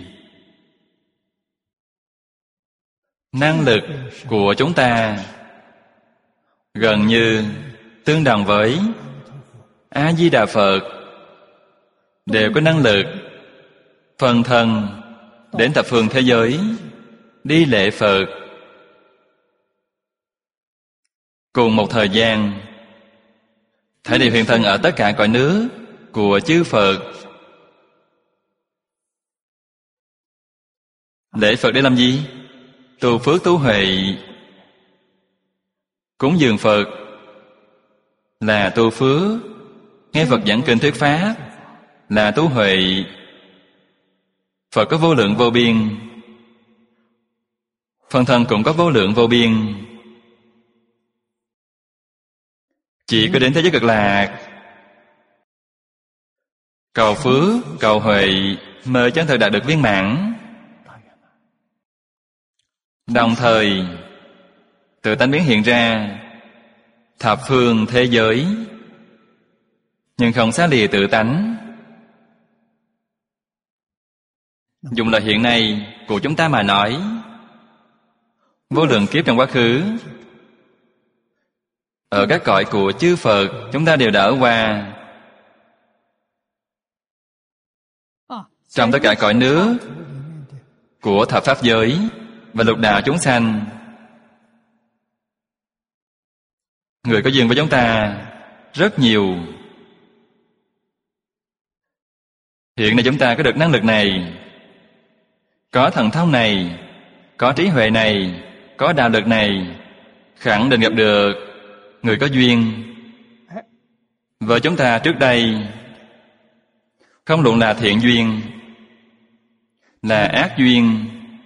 Năng lực của chúng ta gần như tương đồng với A Di Đà Phật, đều có năng lực phân thân đến thập phương thế giới đi lễ Phật. Cùng một thời gian, thể đều hiện thân ở tất cả cõi nước của chư Phật. Lễ Phật để làm gì? Tu phước tu huệ. Cúng dường Phật là tu phước. Nghe Phật giảng kinh thuyết pháp là tu huệ. Phật có vô lượng vô biên, phân thân cũng có vô lượng vô biên. Chỉ có đến thế giới Cực Lạc cầu phước, cầu huệ, mời chân thực đạt được viên mãn. Đồng thời, tự tánh biến hiện ra thập phương thế giới, nhưng không xa lìa tự tánh. Dùng lời hiện nay của chúng ta mà nói, vô lượng kiếp trong quá khứ, ở các cõi của chư Phật, chúng ta đều đã ở qua. Trong tất cả cõi nước của thập pháp giới và lục đạo chúng sanh, người có duyên với chúng ta rất nhiều. Hiện nay chúng ta có được năng lực này, có thần thông này, có trí huệ này, có đạo lực này, khẳng định gặp được người có duyên với chúng ta trước đây. Không luận là thiện duyên, là ác duyên,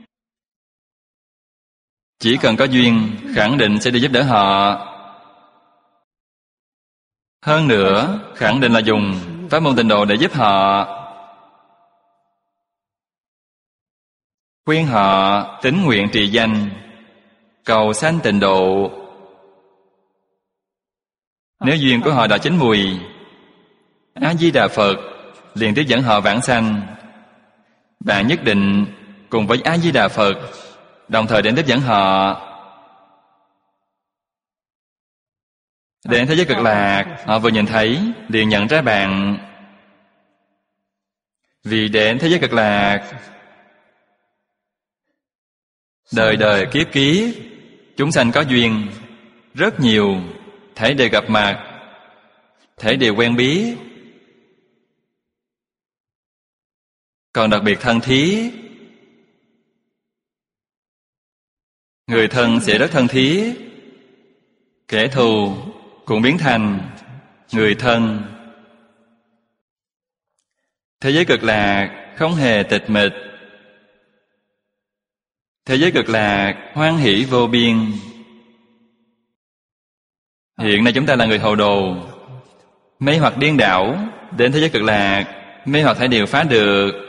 chỉ cần có duyên, khẳng định sẽ đi giúp đỡ họ. Hơn nữa, khẳng định là dùng pháp môn tịnh độ để giúp họ, khuyên họ tín nguyện trì danh, cầu sanh tịnh độ. Nếu duyên của họ đã chín mùi, A Di Đà Phật liền tiếp dẫn họ vãng sanh. Bạn nhất định cùng với A Di Đà Phật đồng thời đến tiếp dẫn họ. Đến thế giới cực lạc, họ vừa nhìn thấy liền nhận ra bạn. Vì đến thế giới cực lạc, đời đời kiếp kiếp, chúng sanh có duyên rất nhiều, thể đều gặp mặt, thể đều quen biết, còn đặc biệt thân thiết. Người thân sẽ rất thân thiết, kẻ thù cũng biến thành người thân. Thế giới cực lạc không hề tịch mịch. Thế giới cực lạc hoan hỷ vô biên. Hiện nay chúng ta là người hồ đồ, mê hoặc điên đảo. Đến thế giới cực lạc, mê hoặc thể đều phá được.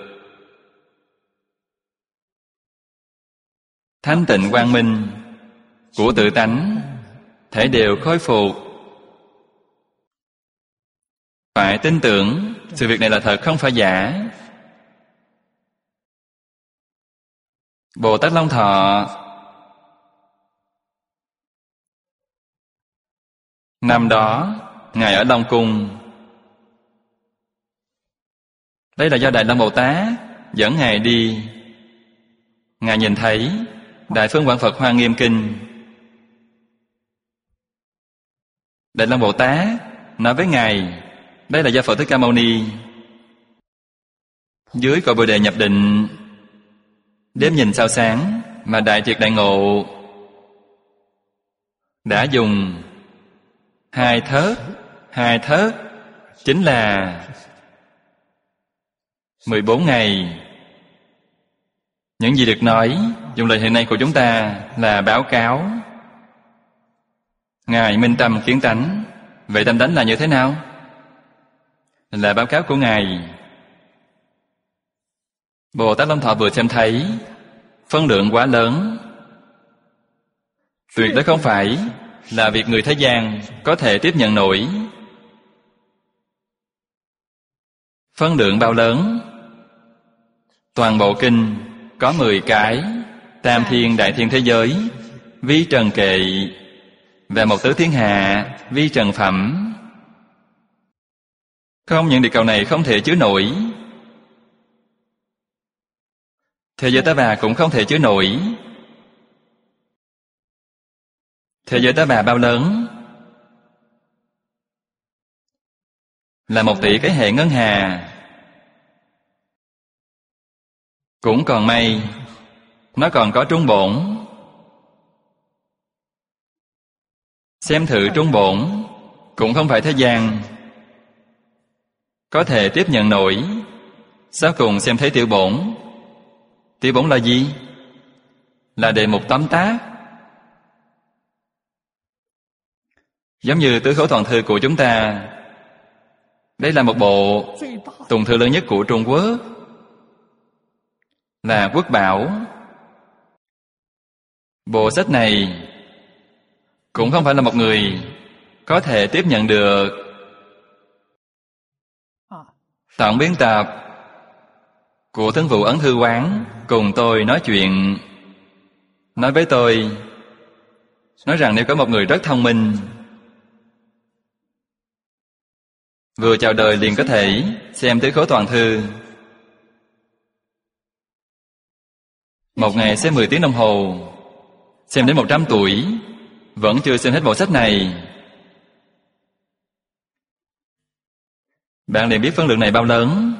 Thanh tịnh quang minh của tự tánh, thể đều khôi phục. Phải tin tưởng sự việc này là thật, không phải giả. Bồ Tát Long Thọ năm đó, Ngài ở Long Cung. Đây là do Đại Long Bồ Tát dẫn Ngài đi. Ngài nhìn thấy Đại Phương Quảng Phật Hoa Nghiêm Kinh. Đại Long Bồ Tát nói với Ngài, đây là do Phật Thích Ca Mâu Ni dưới cội Bồ Đề nhập định, đêm nhìn sao sáng mà đại triệt đại ngộ, đã dùng hai thớt. Hai thớt chính là mười bốn ngày. Những gì được nói dùng lời hiện nay của chúng ta là báo cáo. Ngài minh tâm kiến tánh. Vậy tâm tánh là như thế nào? Là báo cáo của Ngài. Bồ Tát Long Thọ vừa xem thấy phân lượng quá lớn, tuyệt đối không phải là việc người thế gian có thể tiếp nhận nổi. Phân lượng bao lớn? Toàn bộ kinh có mười cái, tam thiên đại thiên thế giới, vi trần kệ, và một tứ thiên hạ, vi trần phẩm. Không những địa cầu này không thể chứa nổi, thế giới Ta Bà cũng không thể chứa nổi. Thế giới Ta Bà bao lớn? Là một tỷ cái hệ ngân hà. Cũng còn may, nó còn có trung bổn. Xem thử trung bổn cũng không phải thế gian có thể tiếp nhận nổi. Sau cùng xem thấy tiểu bổn. Tiểu bổn là gì? Là đề mục tóm tắt. Giống như tứ khẩu toàn thư của chúng ta, Đây là một bộ tụng thư lớn nhất của Trung Quốc, là Quốc Bảo. Bộ sách này cũng không phải là một người có thể tiếp nhận được. Tổng biên tập của Thương vụ Ấn Thư Quán cùng tôi nói chuyện, nói với tôi, nói rằng nếu có một người rất thông minh, vừa chào đời liền có thể xem Tứ Khố Toàn Thư, một ngày xem mười tiếng đồng hồ, xem đến một trăm tuổi, vẫn chưa xem hết bộ sách này, bạn liền biết phân lượng này bao lớn.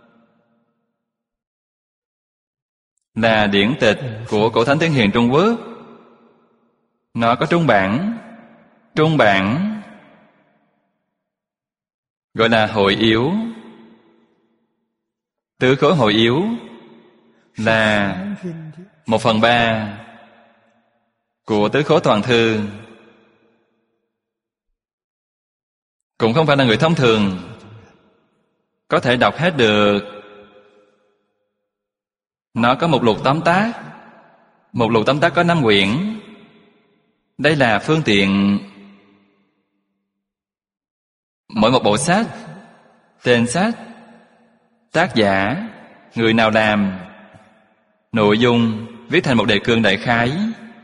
Là điển tịch của Cổ Thánh Tiên Hiền Trung Quốc. Nó có trung bản. Trung bản gọi là hội yếu. Tứ khối hội yếu là một phần ba của Tứ Khố Toàn Thư. Cũng không phải là người thông thường có thể đọc hết được. Nó có một lục tóm tắt. Một lục tóm tắt có năm quyển. Đây là phương tiện. Mỗi một bộ sách, tên sách, tác giả, người nào làm, nội dung viết thành một đề cương đại khái.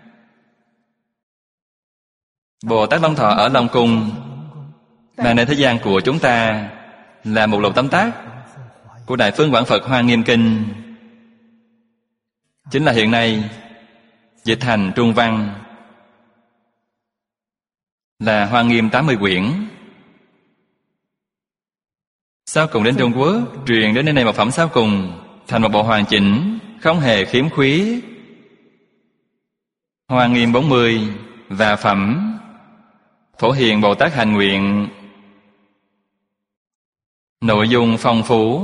Bồ Tát Long Thọ ở Long Cung, mà nơi thế gian của chúng ta là một lục tóm tắt của Đại Phương Quảng Phật Hoa Nghiêm Kinh, chính là hiện nay dịch thành Trung văn, là Hoa Nghiêm tám mươi quyển. Sau cùng đến Trung Quốc, truyền đến nơi này một phẩm sau cùng, thành một bộ hoàn chỉnh, không hề khiếm khuyết. Hoa Nghiêm bốn mươi và phẩm Phổ Hiền Bồ Tát Hành Nguyện. Nội dung phong phú,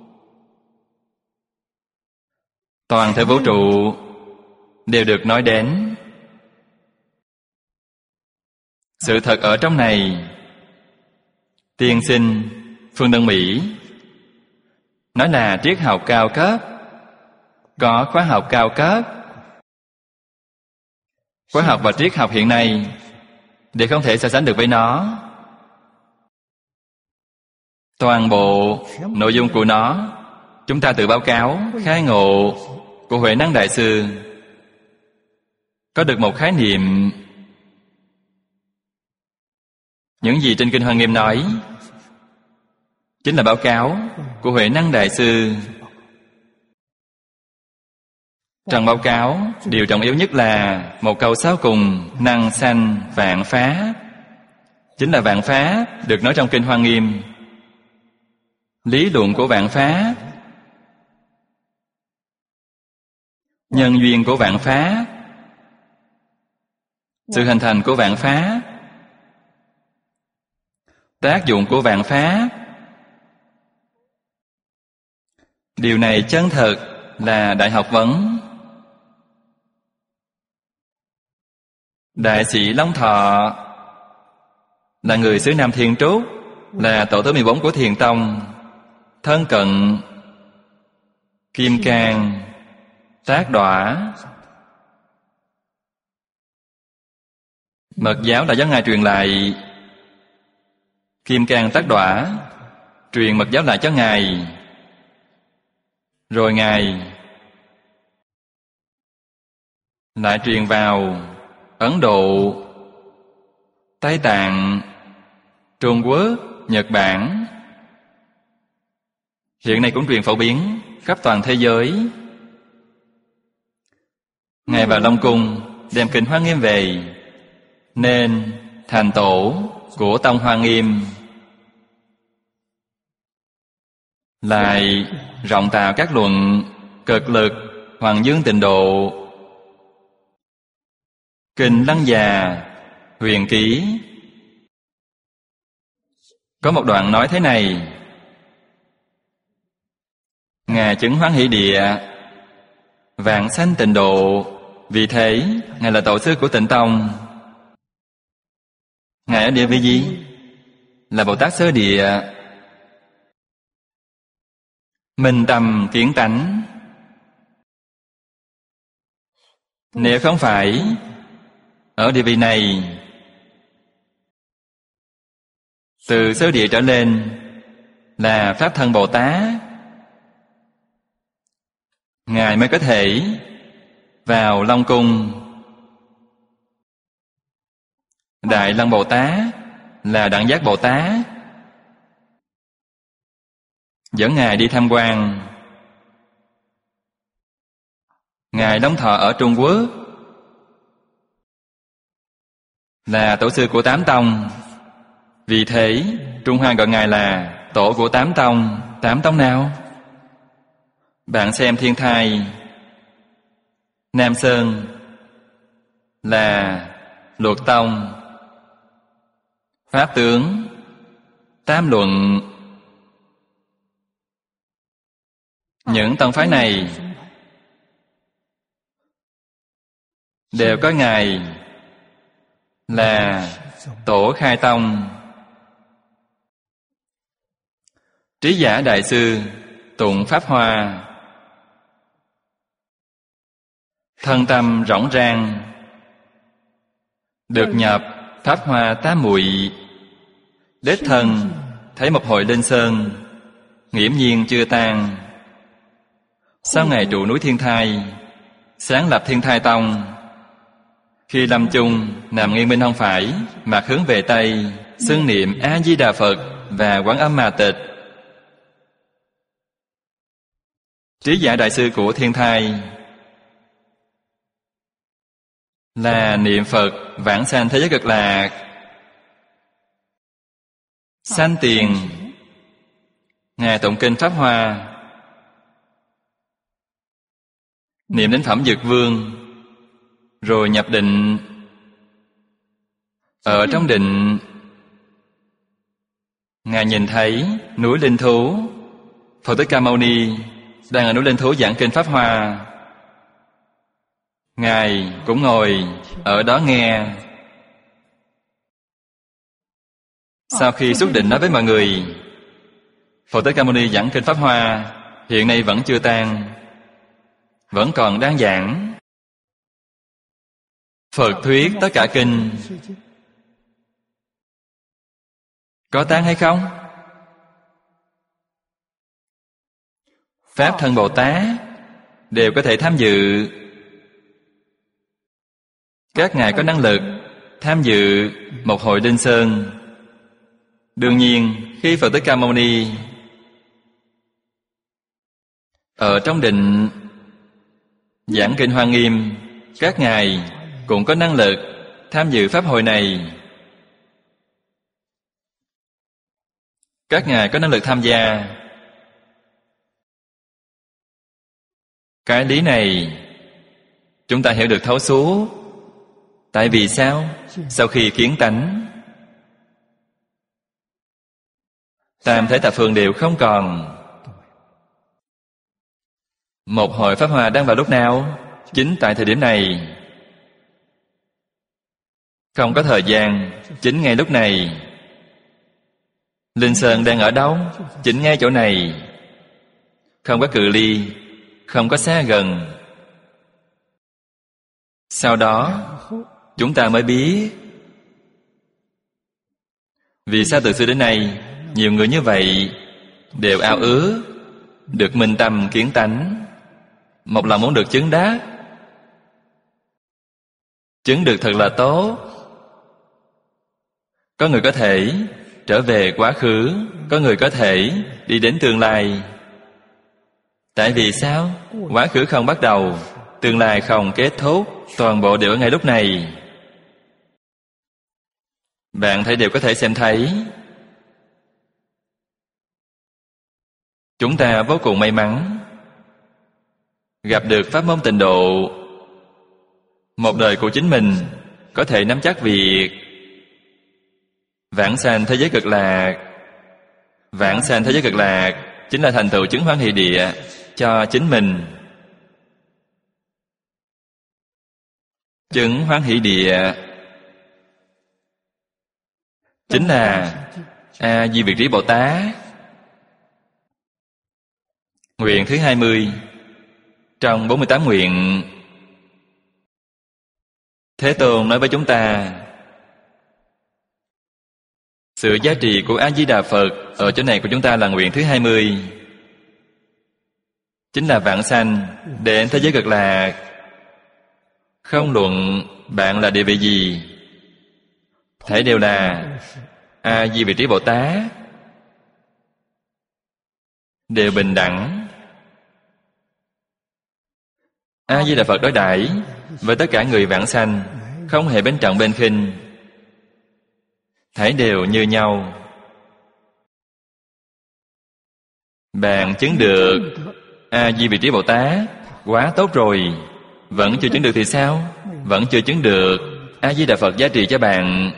toàn thể vũ trụ đều được nói đến. Sự thật ở trong này, tiên sinh Phương Đông Mỹ nói là triết học cao cấp, có khóa học cao cấp. Khóa học và triết học hiện nay đều không thể so sánh được với nó. Toàn bộ nội dung của nó chúng ta tự báo cáo khai ngộ của Huệ Năng Đại Sư, có được một khái niệm. Những gì trên Kinh Hoa Nghiêm nói chính là báo cáo của Huệ Năng Đại Sư. Trong báo cáo, điều trọng yếu nhất là một câu sau cùng: năng sanh vạn pháp. Chính là vạn pháp được nói trong Kinh Hoa Nghiêm. Lý luận của vạn pháp, nhân duyên của vạn pháp, sự hình thành của vạn pháp, tác dụng của vạn pháp. Điều này chân thật là đại học vấn. Đại sĩ Long Thọ là người xứ Nam Thiên Trúc, là tổ thứ mười bốn của Thiền Tông, thân cận Kim Cang Tác Đọa. Mật giáo là do Ngài truyền lại. Kim Cang Tác Đọa truyền mật giáo lại cho Ngài, rồi Ngài lại truyền vào Ấn Độ, Tây Tạng, Trung Quốc, Nhật Bản. Hiện nay cũng truyền phổ biến khắp toàn thế giới. Ngài vào Long Cung đem Kinh Hoa Nghiêm về, nên thành tổ của Tông Hoa Nghiêm. Lại rộng tạo các luận cực lực Hoàng Dương Tịnh Độ, Kinh Lăng Già, Huyền Ký. Có một đoạn nói thế này: Ngài chứng Hoán Hỷ Địa, vạn sanh tịnh độ. Vì thế Ngài là tổ sư của Tịnh Tông. Ngài ở địa vị gì? Là Bồ Tát Sơ Địa. minh tâm kiến tánh. Nếu không phải ở địa vị này, từ sơ địa trở lên là Pháp Thân Bồ Tát, Ngài mới có thể vào Long Cung. Đại Lăng Bồ Tát là Đẳng Giác Bồ Tát, dẫn Ngài đi tham quan. Ngài đóng thọ ở Trung Quốc, là tổ sư của Tám Tông. Vì thế Trung Hoa gọi Ngài là tổ của Tám Tông. Tám Tông nào? Bạn xem thiên thai Nam Sơn là Luật Tông, Pháp Tướng, Tám Luận. Những tông phái này đều có Ngài là tổ khai tông. Trí Giả Đại Sư tụng Pháp Hoa, thân tâm rỗng rang, được nhập Pháp Hoa tám muội. Đích thân thấy một hội Linh Sơn nghiễm nhiên chưa tan. Sau ngày trụ núi Thiên Thai, sáng lập Thiên Thai Tông. Khi lâm chung nằm nghiêng bên hông phải, mặt hướng về Tây, xưng niệm A Di Đà Phật và Quán Âm Ma Tịch. Trí Giả Đại Sư của Thiên Thai là niệm Phật vãng sanh thế giới Cực Lạc. Sanh tiền Ngài tụng kinh Pháp Hoa, niệm đến phẩm Dược Vương, rồi nhập định. Ở trong định, Ngài nhìn thấy núi Linh Thú. Phật Thích Ca Mâu Ni đang ở núi Linh Thú giảng kinh Pháp Hoa. Ngài cũng ngồi ở đó nghe. Sau khi xuất định nói với mọi người, Phật Thích Ca Mâu Ni giảng kinh Pháp Hoa hiện nay vẫn chưa tan, vẫn còn đang giảng. Phật thuyết tất cả kinh có tan hay không? Pháp Thân Bồ Tát đều có thể tham dự. Các ngài có năng lực tham dự một hội Linh Sơn. Đương nhiên, khi Phật Thích Ca Mâu Ni ở trong định giảng kinh Hoa Nghiêm, các ngài cũng có năng lực tham dự pháp hội này. Các ngài có năng lực tham gia. Cái lý này chúng ta hiểu được thấu suốt. Tại vì sao? Sau khi kiến tánh, tam thể thập phương đều không còn. Một hội Pháp Hoa đang vào lúc nào? Chính tại thời điểm này. Không có thời gian. Chính ngay lúc này. Linh Sơn đang ở đâu? Chính ngay chỗ này. Không có cự ly, không có xa gần. Sau đó chúng ta mới biết vì sao từ xưa đến nay nhiều người như vậy đều ao ước được minh tâm kiến tánh, một lòng muốn được chứng đắc. Chứng được thật là tốt. Có người có thể trở về quá khứ, có người có thể đi đến tương lai. Tại vì sao? Quá khứ không bắt đầu, tương lai không kết thúc, toàn bộ đều ở ngay lúc này. Bạn thấy đều có thể xem thấy. Chúng ta vô cùng may mắn gặp được pháp môn tịnh độ. Một đời của chính mình có thể nắm chắc việc vãng sanh thế giới Cực Lạc. Vãng sanh thế giới Cực Lạc chính là thành tựu chứng Hoan Hỷ Địa cho chính mình. Chứng Hoan Hỷ Địa chính là A Di Việt Trí Bồ Tát. Nguyện thứ hai mươi trong bốn mươi tám nguyện. Thế Tôn nói với chúng ta, sự giá trị của A-di-đà Phật ở chỗ này của chúng ta là nguyện thứ hai mươi, chính là vãng sanh đến thế giới cực lạc. Không luận bạn là địa vị gì, thảy đều là A Di Vị Trí Bồ Tát, đều bình đẳng. A Di Đà Phật đối đãi với tất cả người vãng sanh không hề bên trọng bên khinh, thảy đều như nhau. Bạn chứng được A Di Vị Trí Bồ Tát quá tốt rồi. Vẫn chưa chứng được thì sao? Vẫn chưa chứng được, A Di Đà Phật giá trị cho bạn.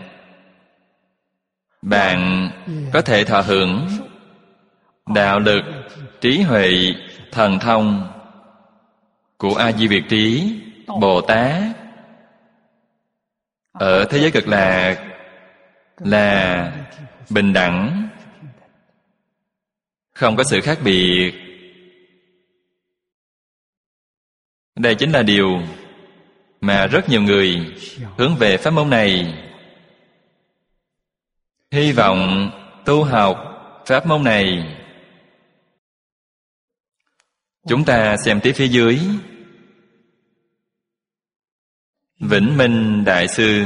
Bạn có thể thọ hưởng đạo lực, trí huệ, thần thông của A Di Việt Trí Bồ Tát ở thế giới cực lạc là bình đẳng, không có sự khác biệt. Đây chính là điều mà rất nhiều người hướng về pháp môn này, hy vọng tu học pháp môn này. Chúng ta xem tiếp phía dưới. Vĩnh Minh Đại Sư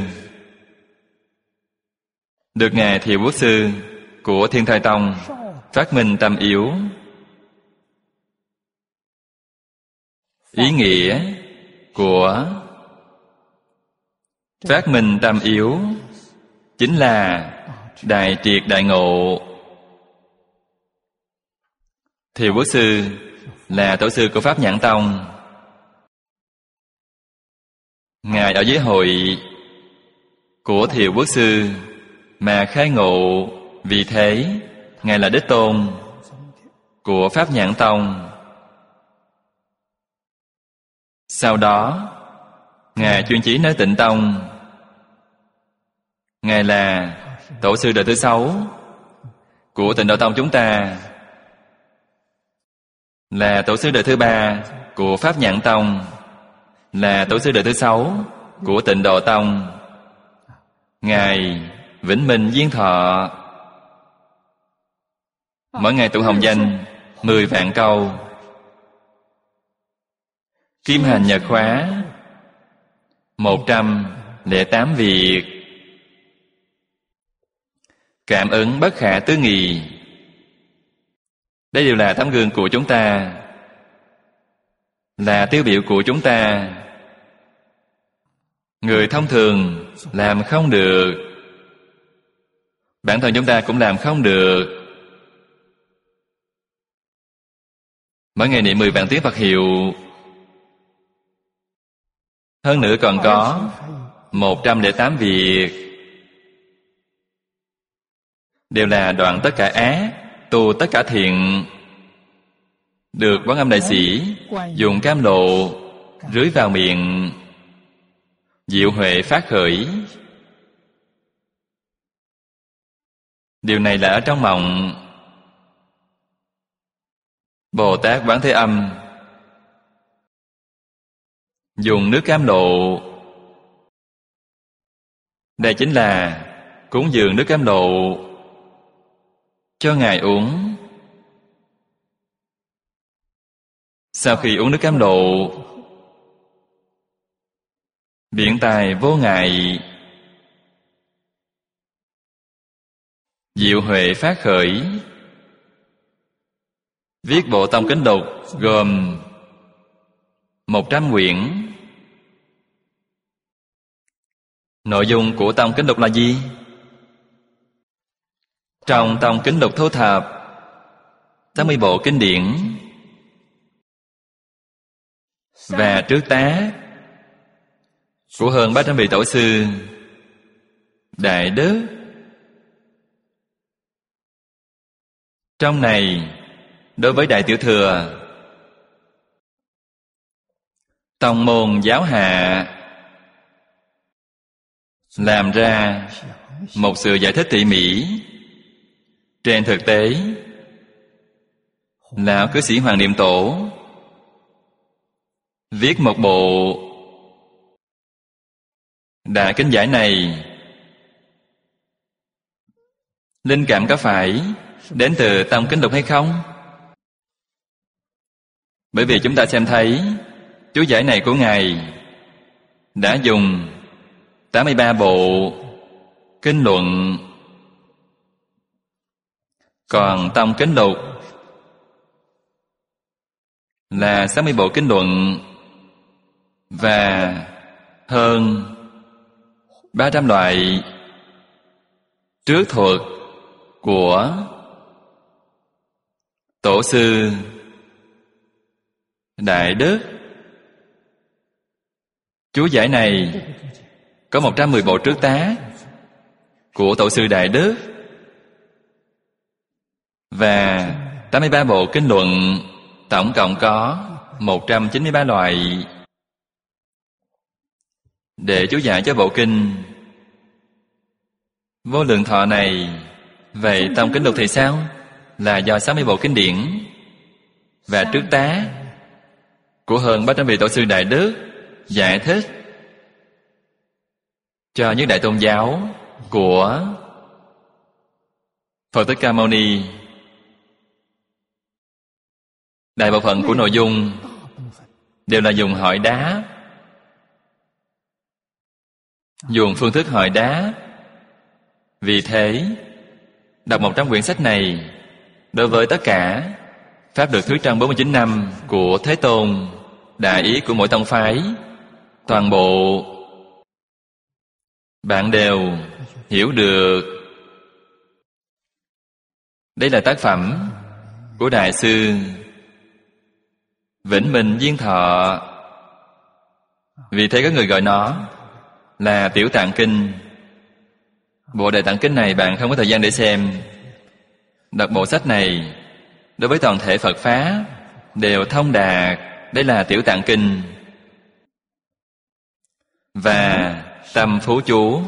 được Ngài Thiệu Quốc Sư của Thiên Thai Tông phát minh tâm yếu. Ý nghĩa của phát minh tâm yếu chính là đại triệt đại ngộ. Thiệu Quốc Sư là tổ sư của Pháp Nhãn Tông. Ngài ở dưới hội của Thiệu Quốc Sư mà khai ngộ, vì thế Ngài là đích tôn của Pháp Nhãn Tông. Sau đó Ngài chuyên chí nơi Tịnh Tông. Ngài là tổ sư đời thứ sáu của Tịnh Độ Tông chúng ta, là tổ sư đời thứ ba của Pháp Nhãn Tông, là tổ sư đời thứ sáu của Tịnh Độ Tông. Ngài vĩnh minh viên thọ, mỗi ngày tụng hồng danh mười vạn câu, kim hành nhật khóa một trăm lẻ tám việc, cảm ứng bất khả tư nghị. Đây đều là tấm gương của chúng ta, là tiêu biểu của chúng ta. Người thông thường làm không được, bản thân chúng ta cũng làm không được. Mỗi ngày niệm mười vạn tiếng Phật hiệu, hơn nữa còn có một trăm lẻ tám việc, đều là đoạn tất cả ác, tu tất cả thiện. Được Quán Âm Đại Sĩ dùng cam lộ rưới vào miệng, diệu huệ phát khởi. Điều này là ở trong mộng. Bồ Tát Quán Thế Âm dùng nước cam lộ, đây chính là cúng dường nước cam lộ cho Ngài uống. Sau khi uống nước cam lộ, biện tài vô ngại, diệu huệ phát khởi. Viết bộ Tông Kính Lục gồm một trăm quyển. Nội dung của Tông Kính Lục là gì? Trong Tông Kính Lục thu thập tám mươi bộ kinh điển và trước tá của hơn ba trăm vị tổ sư đại đức. Trong này, đối với Đại Tiểu Thừa, tông môn giáo hạ làm ra một sự giải thích tỉ mỉ. Trên thực tế, Lão cư sĩ Hoàng Niệm Tổ viết một bộ Đại Kinh Giải này. Linh cảm có phải đến từ Tông Kinh Lục hay không? Bởi vì chúng ta xem thấy chú giải này của Ngài đã dùng tám mươi ba bộ kinh luận, còn Tông Kinh Lục là sáu mươi bộ kinh luận và hơn ba trăm loại trước thuật của Tổ sư Đại Đức. Chú giải này có một trăm mười bộ trước tá của Tổ sư Đại Đức và tám mươi ba bộ kinh luận, tổng cộng có một trăm chín mươi ba loại. Để chú giải cho bộ kinh Vô Lượng Thọ này, vậy Tông Kinh Lục thì sao? Là do sáu mươi bộ kinh điển và trước tá của hơn ba trăm vị Tổ sư Đại Đức giải thích cho những đại tôn giáo của Phật Thích Ca Mâu Ni. Đại bộ phận của nội dung đều là dùng hỏi đáp, dùng phương thức hỏi đáp. Vì thế, đọc một trăm quyển sách này đối với tất cả Pháp được thuyết trong bốn mươi chín năm của Thế Tôn, đại ý của mỗi tông phái, toàn bộ bạn đều hiểu được. Đây là tác phẩm của Đại sư Vĩnh Minh Viên Thọ. Vì thế có người gọi nó là Tiểu Tạng Kinh. Bộ Đại Tạng Kinh này bạn không có thời gian để xem. Đọc bộ sách này đối với toàn thể Phật Pháp đều thông đạt. Đây là Tiểu Tạng Kinh. Và Tâm Phú Chú,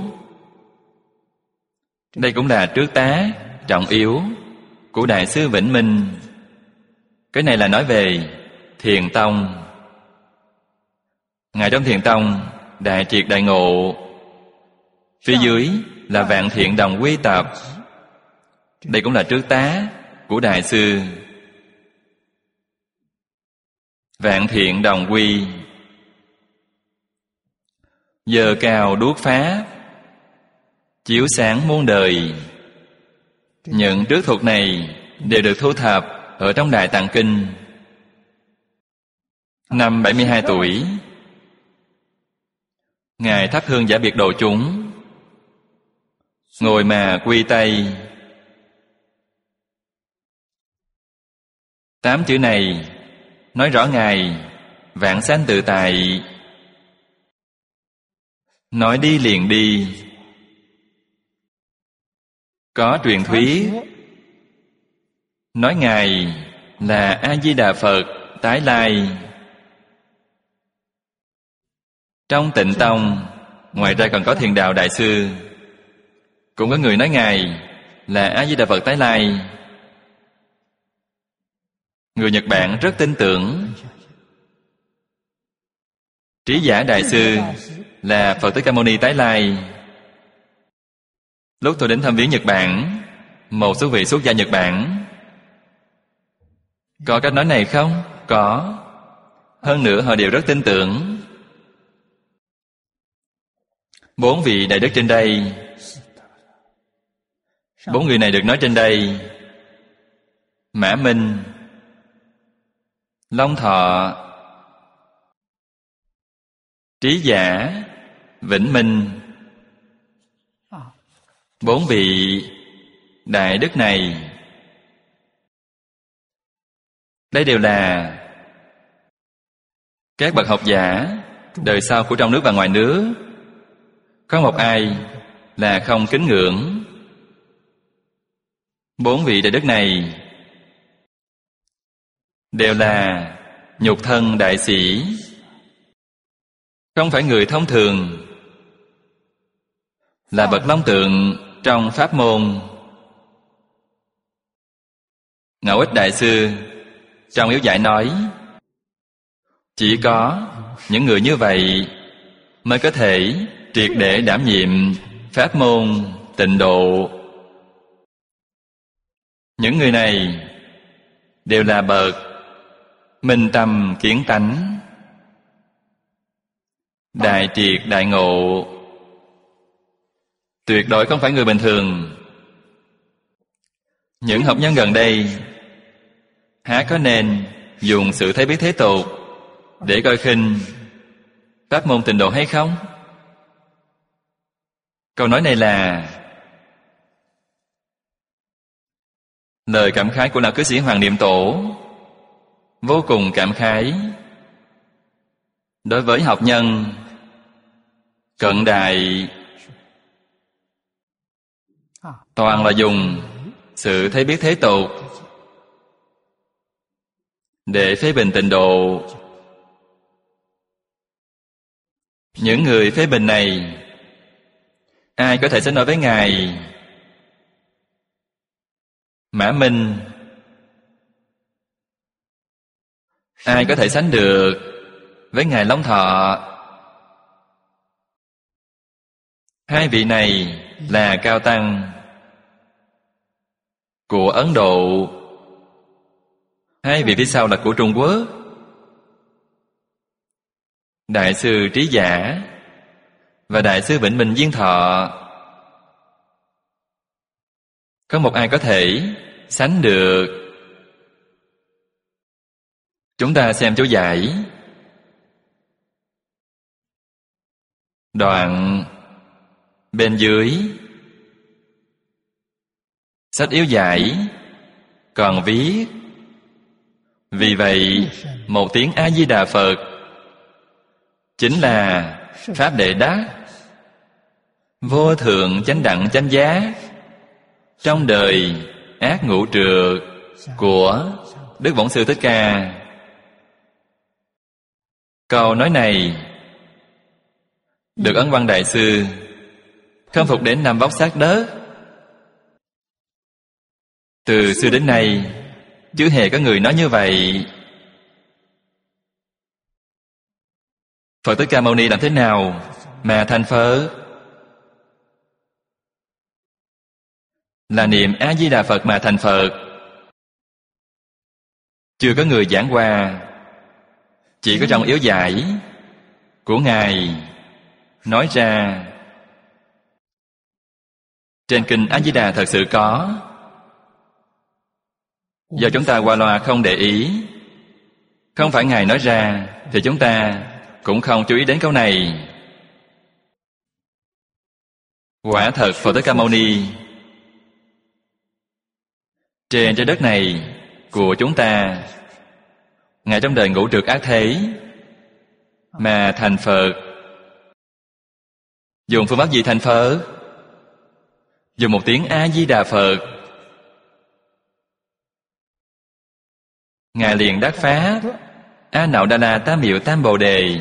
đây cũng là trước tá trọng yếu của Đại sư Vĩnh Minh. Cái này là nói về Thiền Tông. Ngài trong Thiền Tông đại triệt đại ngộ. Phía dưới là Vạn Thiện Đồng Quy Tập. Đây cũng là trước tá của Đại sư. Vạn Thiện Đồng Quy, giờ cao đuốc Pháp, chiếu sáng muôn đời. Những trước thuật này đều được thu thập ở trong Đại Tạng Kinh. Năm bảy mươi hai tuổi, Ngài thắp hương giả biệt độ chúng, ngồi mà quy tay. Tám chữ này nói rõ Ngài vãng sanh tự tại, nói đi liền đi. Có truyền thuyết nói Ngài là A-di-đà Phật tái lai. Trong Tịnh Tông, ngoài ra còn có Thiền Đạo Đại sư, cũng có người nói Ngài là A-di-đà Phật tái lai. Người Nhật Bản rất tin tưởng. Trí Giả Đại sư là Phật Thích Ca Mâu Ni tái lai. Lúc tôi đến thăm viếng Nhật Bản, một số vị xuất gia Nhật Bản, có cách nói này không? Có. Hơn nữa họ đều rất tin tưởng. Bốn vị đại đức trên đây, bốn người này được nói trên đây: Mã Minh, Long Thọ, Trí Giả, Vĩnh Minh. Bốn vị đại đức này, đây đều là các bậc học giả đời sau của trong nước và ngoài nước. Không một ai là không kính ngưỡng. Bốn vị đại đức này đều là nhục thân đại sĩ, không phải người thông thường, là bậc long tượng trong pháp môn. Ngẫu Ích Đại sư Trong yếu giải nói, chỉ có những người như vậy mới có thể triệt để đảm nhiệm pháp môn tịnh độ. Những người này đều là bậc minh tâm kiến tánh, đại triệt đại ngộ, tuyệt đối không phải người bình thường. Những học nhân gần đây há có nên dùng sự thấy biết thế tục để coi khinh pháp môn tịnh độ hay không? Câu nói này là lời cảm khái của lão cư sĩ Hoàng Niệm Tổ, vô cùng cảm khái đối với học nhân cận đại, toàn là dùng sự thấy biết thế tục để phê bình tịnh độ. Những người phê bình này, ai có thể sánh nổi với Ngài Mã Minh? Ai có thể sánh được với Ngài Long Thọ? Hai vị này là cao tăng của Ấn Độ, hai vị phía sau là của Trung Quốc. Đại sư Trí Giả và Đại sư Vĩnh Minh Viên Thọ, có một ai có thể sánh được? Chúng ta xem chú giải đoạn bên dưới sách yếu giải còn viết: vì vậy một tiếng A Di Đà Phật chính là pháp đệ đắc, vô thượng chánh đẳng chánh giác, trong đời ác ngũ trược của Đức Bổn Sư Thích Ca. Câu nói này được Ấn Văn Đại Sư khâm phục đến nằm vóc sát đất. Từ xưa đến nay chưa hề có người nói như vậy. Phật Thích Ca Mâu Ni làm thế nào mà thành Phật? Là niệm A Di Đà Phật mà thành Phật. Chưa có người giảng qua, chỉ có trong yếu giải của Ngài nói ra. Trên kinh A Di Đà thật sự có, do chúng ta qua loa không để ý. Không phải Ngài nói ra thì chúng ta cũng không chú ý đến câu này. Quả thật Phật Thích Ca Mâu Ni trên trái đất này của chúng ta, Ngài trong đời ngũ trược ác thế mà thành Phật. Dùng phương pháp gì thành Phật? Dùng một tiếng A Di Đà Phật, Ngài liền đắc pháp A Nậu Đa La Tam Miệu Tam Bồ Đề.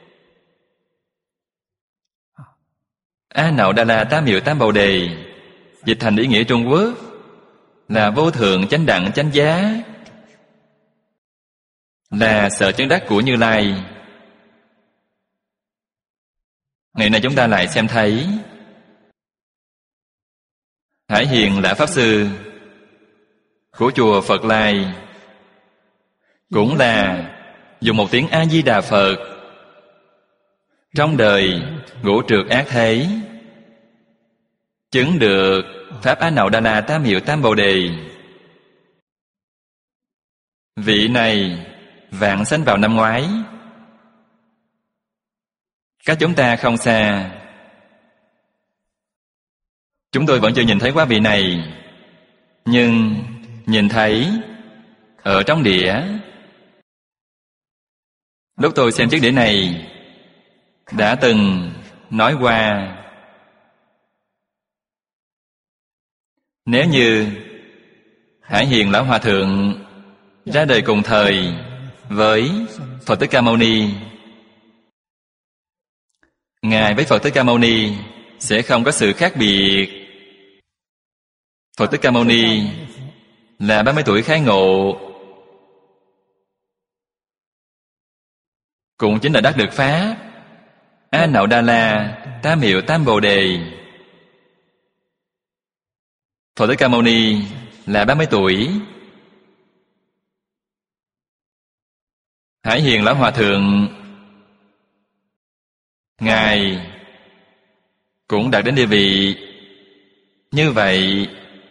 A Nậu Đa La Tam Miệu Tam Bồ Đề dịch thành ý nghĩa Trung Quốc là vô thượng chánh đẳng chánh giác, là sở chứng đắc của Như Lai. Ngày nay chúng ta lại xem thấy Hải Hiền Lã Pháp Sư của chùa Phật Lai cũng là dùng một tiếng A Di Đà Phật, trong đời ngũ trược ác thế chứng được pháp A Nậu Đa La Tam Miệu Tam Bồ Đề. Vị này vãng sanh vào năm ngoái, cách chúng ta không xa. Chúng tôi vẫn chưa nhìn thấy quá vị này, nhưng nhìn thấy ở trong đĩa. Lúc tôi xem chiếc đĩa này đã từng nói qua, nếu như Hải Hiền Lão Hòa Thượng ra đời cùng thời với Phật Thích Ca Mâu Ni, Ngài với Phật Thích Ca Mâu Ni sẽ không có sự khác biệt. Phật Thích Ca Mâu Ni là ba mươi tuổi khai ngộ, cũng chính là đắc được Pháp. A Nậu Đa La, Tam Hiệu Tam Bồ Đề. Phật Thích Ca Mâu Ni là ba mươi tuổi. Hải Hiền Lão Hòa Thượng, Ngài cũng đạt đến địa vị như vậy.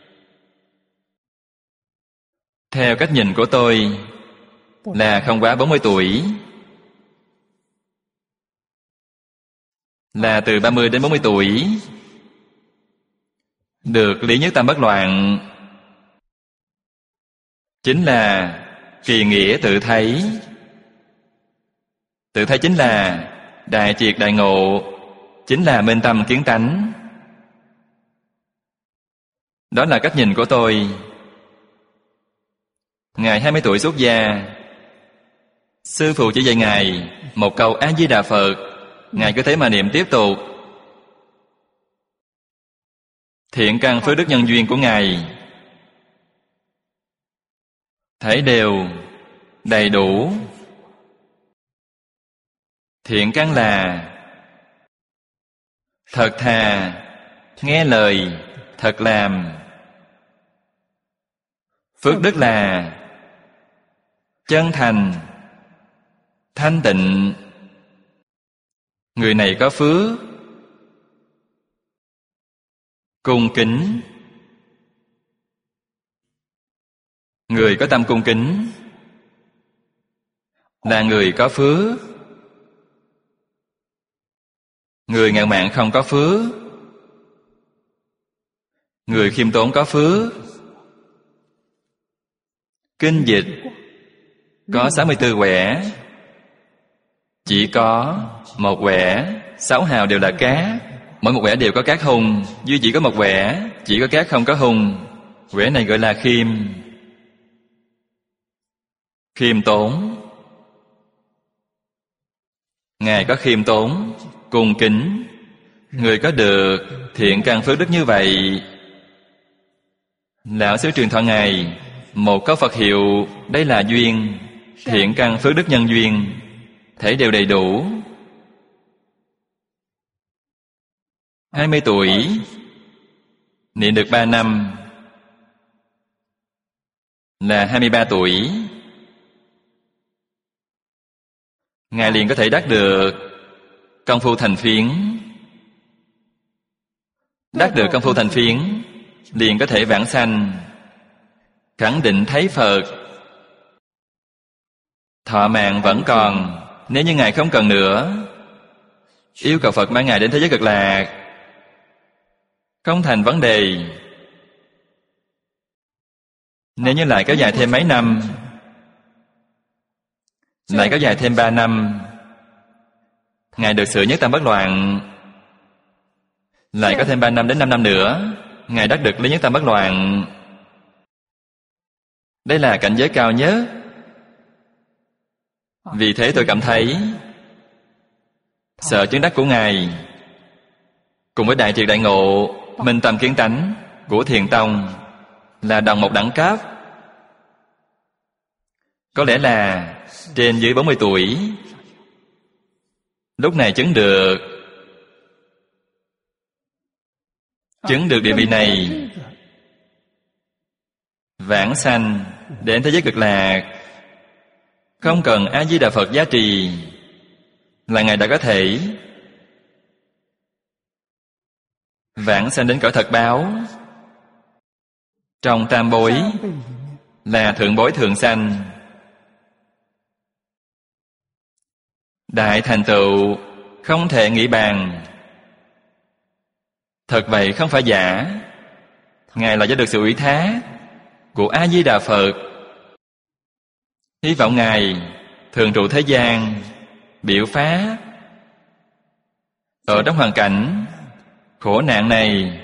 Theo cách nhìn của tôi là không quá bốn mươi tuổi, là từ ba mươi đến bốn mươi tuổi, được lý nhất tam bất loạn, chính là kỳ nghĩa tự thấy. Tự thấy chính là đại triệt đại ngộ, chính là minh tâm kiến tánh. Đó là cách nhìn của tôi. Ngài hai mươi tuổi xuất gia, sư phụ chỉ dạy Ngài một câu A Di Đà Phật, Ngài cứ thế mà niệm tiếp tục. Thiện căn phước đức nhân duyên của Ngài thấy đều đầy đủ. Thiện căn là thật thà, nghe lời, thật làm. Phước đức là chân thành, thanh tịnh. Người này có phước. Cung kính, người có tâm cung kính là người có phước. Người ngạo mạn không có phước. Người khiêm tốn có phước. Kinh dịch có sáu mươi tư quẻ, chỉ có một quẻ, sáu hào đều là cát. Mỗi một quẻ đều có cát hung, duy chỉ có một quẻ chỉ có cát không có hung. Quẻ này gọi là khiêm. Khiêm tốn. Ngài có khiêm tốn, cung kính. Người có được thiện căn phước đức như vậy, Lão Sư truyền thọ Ngài một câu Phật hiệu, đây là duyên. Thiện căn phước đức nhân duyên thể đều đầy đủ. Hai mươi tuổi niệm được ba năm là hai mươi ba tuổi, Ngài liền có thể đắc được công phu thành phiến. Đắc được công phu thành phiến liền có thể vãng sanh, khẳng định thấy Phật. Thọ mạng vẫn còn. Nếu như Ngài không cần nữa, yêu cầu Phật mang Ngài đến thế giới Cực Lạc, không thành vấn đề. Nếu như lại kéo dài thêm mấy năm, lại kéo dài thêm ba năm, Ngài được sự nhất tâm bất loạn, lại có thêm ba năm đến năm năm nữa, Ngài đắc được lý nhất tâm bất loạn. Đây là cảnh giới cao nhất. Vì thế tôi cảm thấy sở chứng đắc của Ngài cùng với đại triệt đại ngộ, minh tâm kiến tánh của Thiền Tông là đồng một đẳng cấp. Có lẽ là trên dưới bốn mươi tuổi lúc này chứng được. Chứng được địa vị này, vãng sanh đến thế giới Cực Lạc, không cần A Di Đà Phật giá trì là Ngài đã có thể vãng sanh đến cõi thật báo. Trong tam bối là thượng bối thường sanh, đại thành tựu không thể nghĩ bàn. Thật vậy không phải giả. Ngài là do được sự ủy thác của A Di Đà Phật. Hy vọng Ngài thường trụ thế gian, biểu pháp. Ở trong hoàn cảnh khổ nạn này,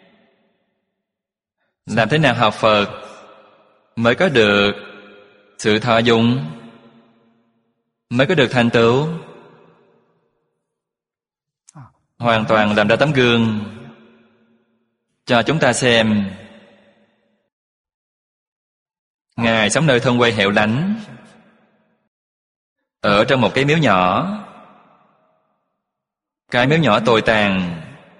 làm thế nào học Phật mới có được sự thọ dụng, mới có được thành tựu. Hoàn toàn làm ra tấm gương cho chúng ta xem. Ngài sống nơi thôn quê hẻo lánh, ở trong một cái miếu nhỏ. Cái miếu nhỏ tồi tàn.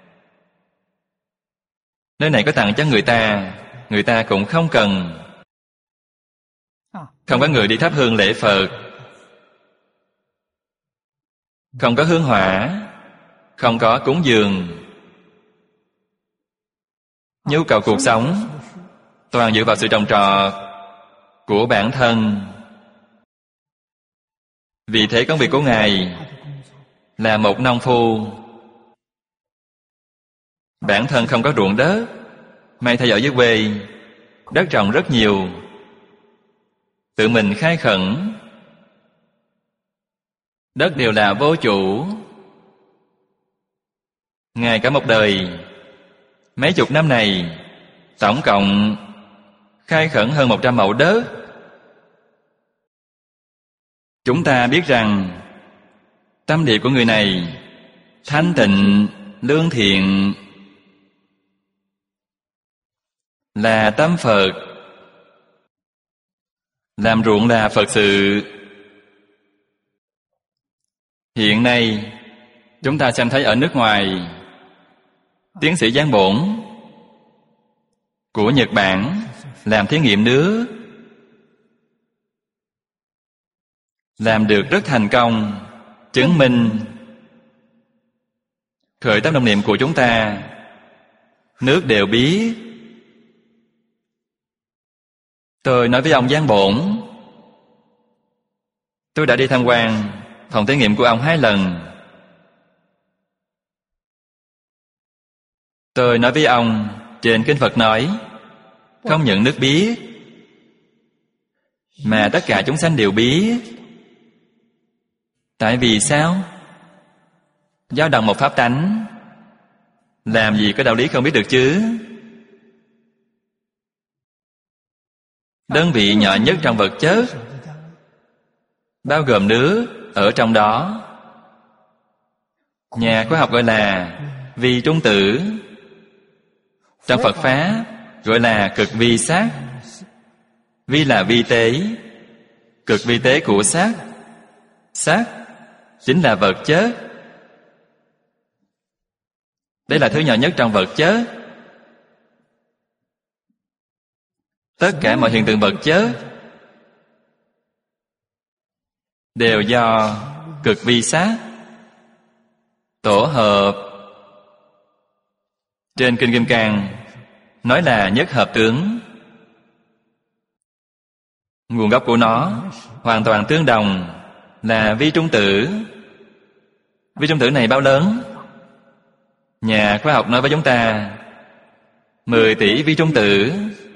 Nơi này có tặng cho người ta, người ta cũng không cần. Không có người đi thắp hương lễ Phật, không có hương hỏa, không có cúng dường. Nhu cầu cuộc sống toàn dựa vào sự trồng trọt của bản thân. Vì thế công việc của Ngài là một nông phu. Bản thân không có ruộng đất. May thay ở dưới quê đất trồng rất nhiều, tự mình khai khẩn. Đất đều là vô chủ. Ngài cả một đời, mấy chục năm này, tổng cộng khai khẩn hơn một trăm mẫu đất. Chúng ta biết rằng tâm địa của người này thanh tịnh, lương thiện, là tâm Phật. Làm ruộng là Phật sự. Hiện nay chúng ta xem thấy ở nước ngoài, tiến sĩ Giáng Bổn của Nhật Bản làm thí nghiệm nước, làm được rất thành công, chứng minh khởi tâm động niệm của chúng ta, nước đều biết. Tôi nói với ông Giáng Bổn, tôi đã đi tham quan phòng thí nghiệm của ông hai lần. Tôi nói với ông, trên kinh Phật nói, không những nước biết, mà tất cả chúng sanh đều biết. Tại vì sao? Dao động một pháp tánh, làm gì có đạo lý không biết được chứ? Đơn vị nhỏ nhất trong vật chất, bao gồm nước ở trong đó. Nhà khoa học gọi là vi trung tử. Trong Phật Pháp gọi là cực vi sắc. Vi là vi tế, cực vi tế của sắc. Sắc chính là vật chất. Đây là thứ nhỏ nhất trong vật chất. Tất cả mọi hiện tượng vật chất đều do cực vi sắc tổ hợp. Trên Kinh Kim Cang nói là nhất hợp tướng. Nguồn gốc của nó hoàn toàn tương đồng, là vi trung tử. Vi trung tử này bao lớn? Nhà khoa học nói với chúng ta mười tỷ vi trung tử.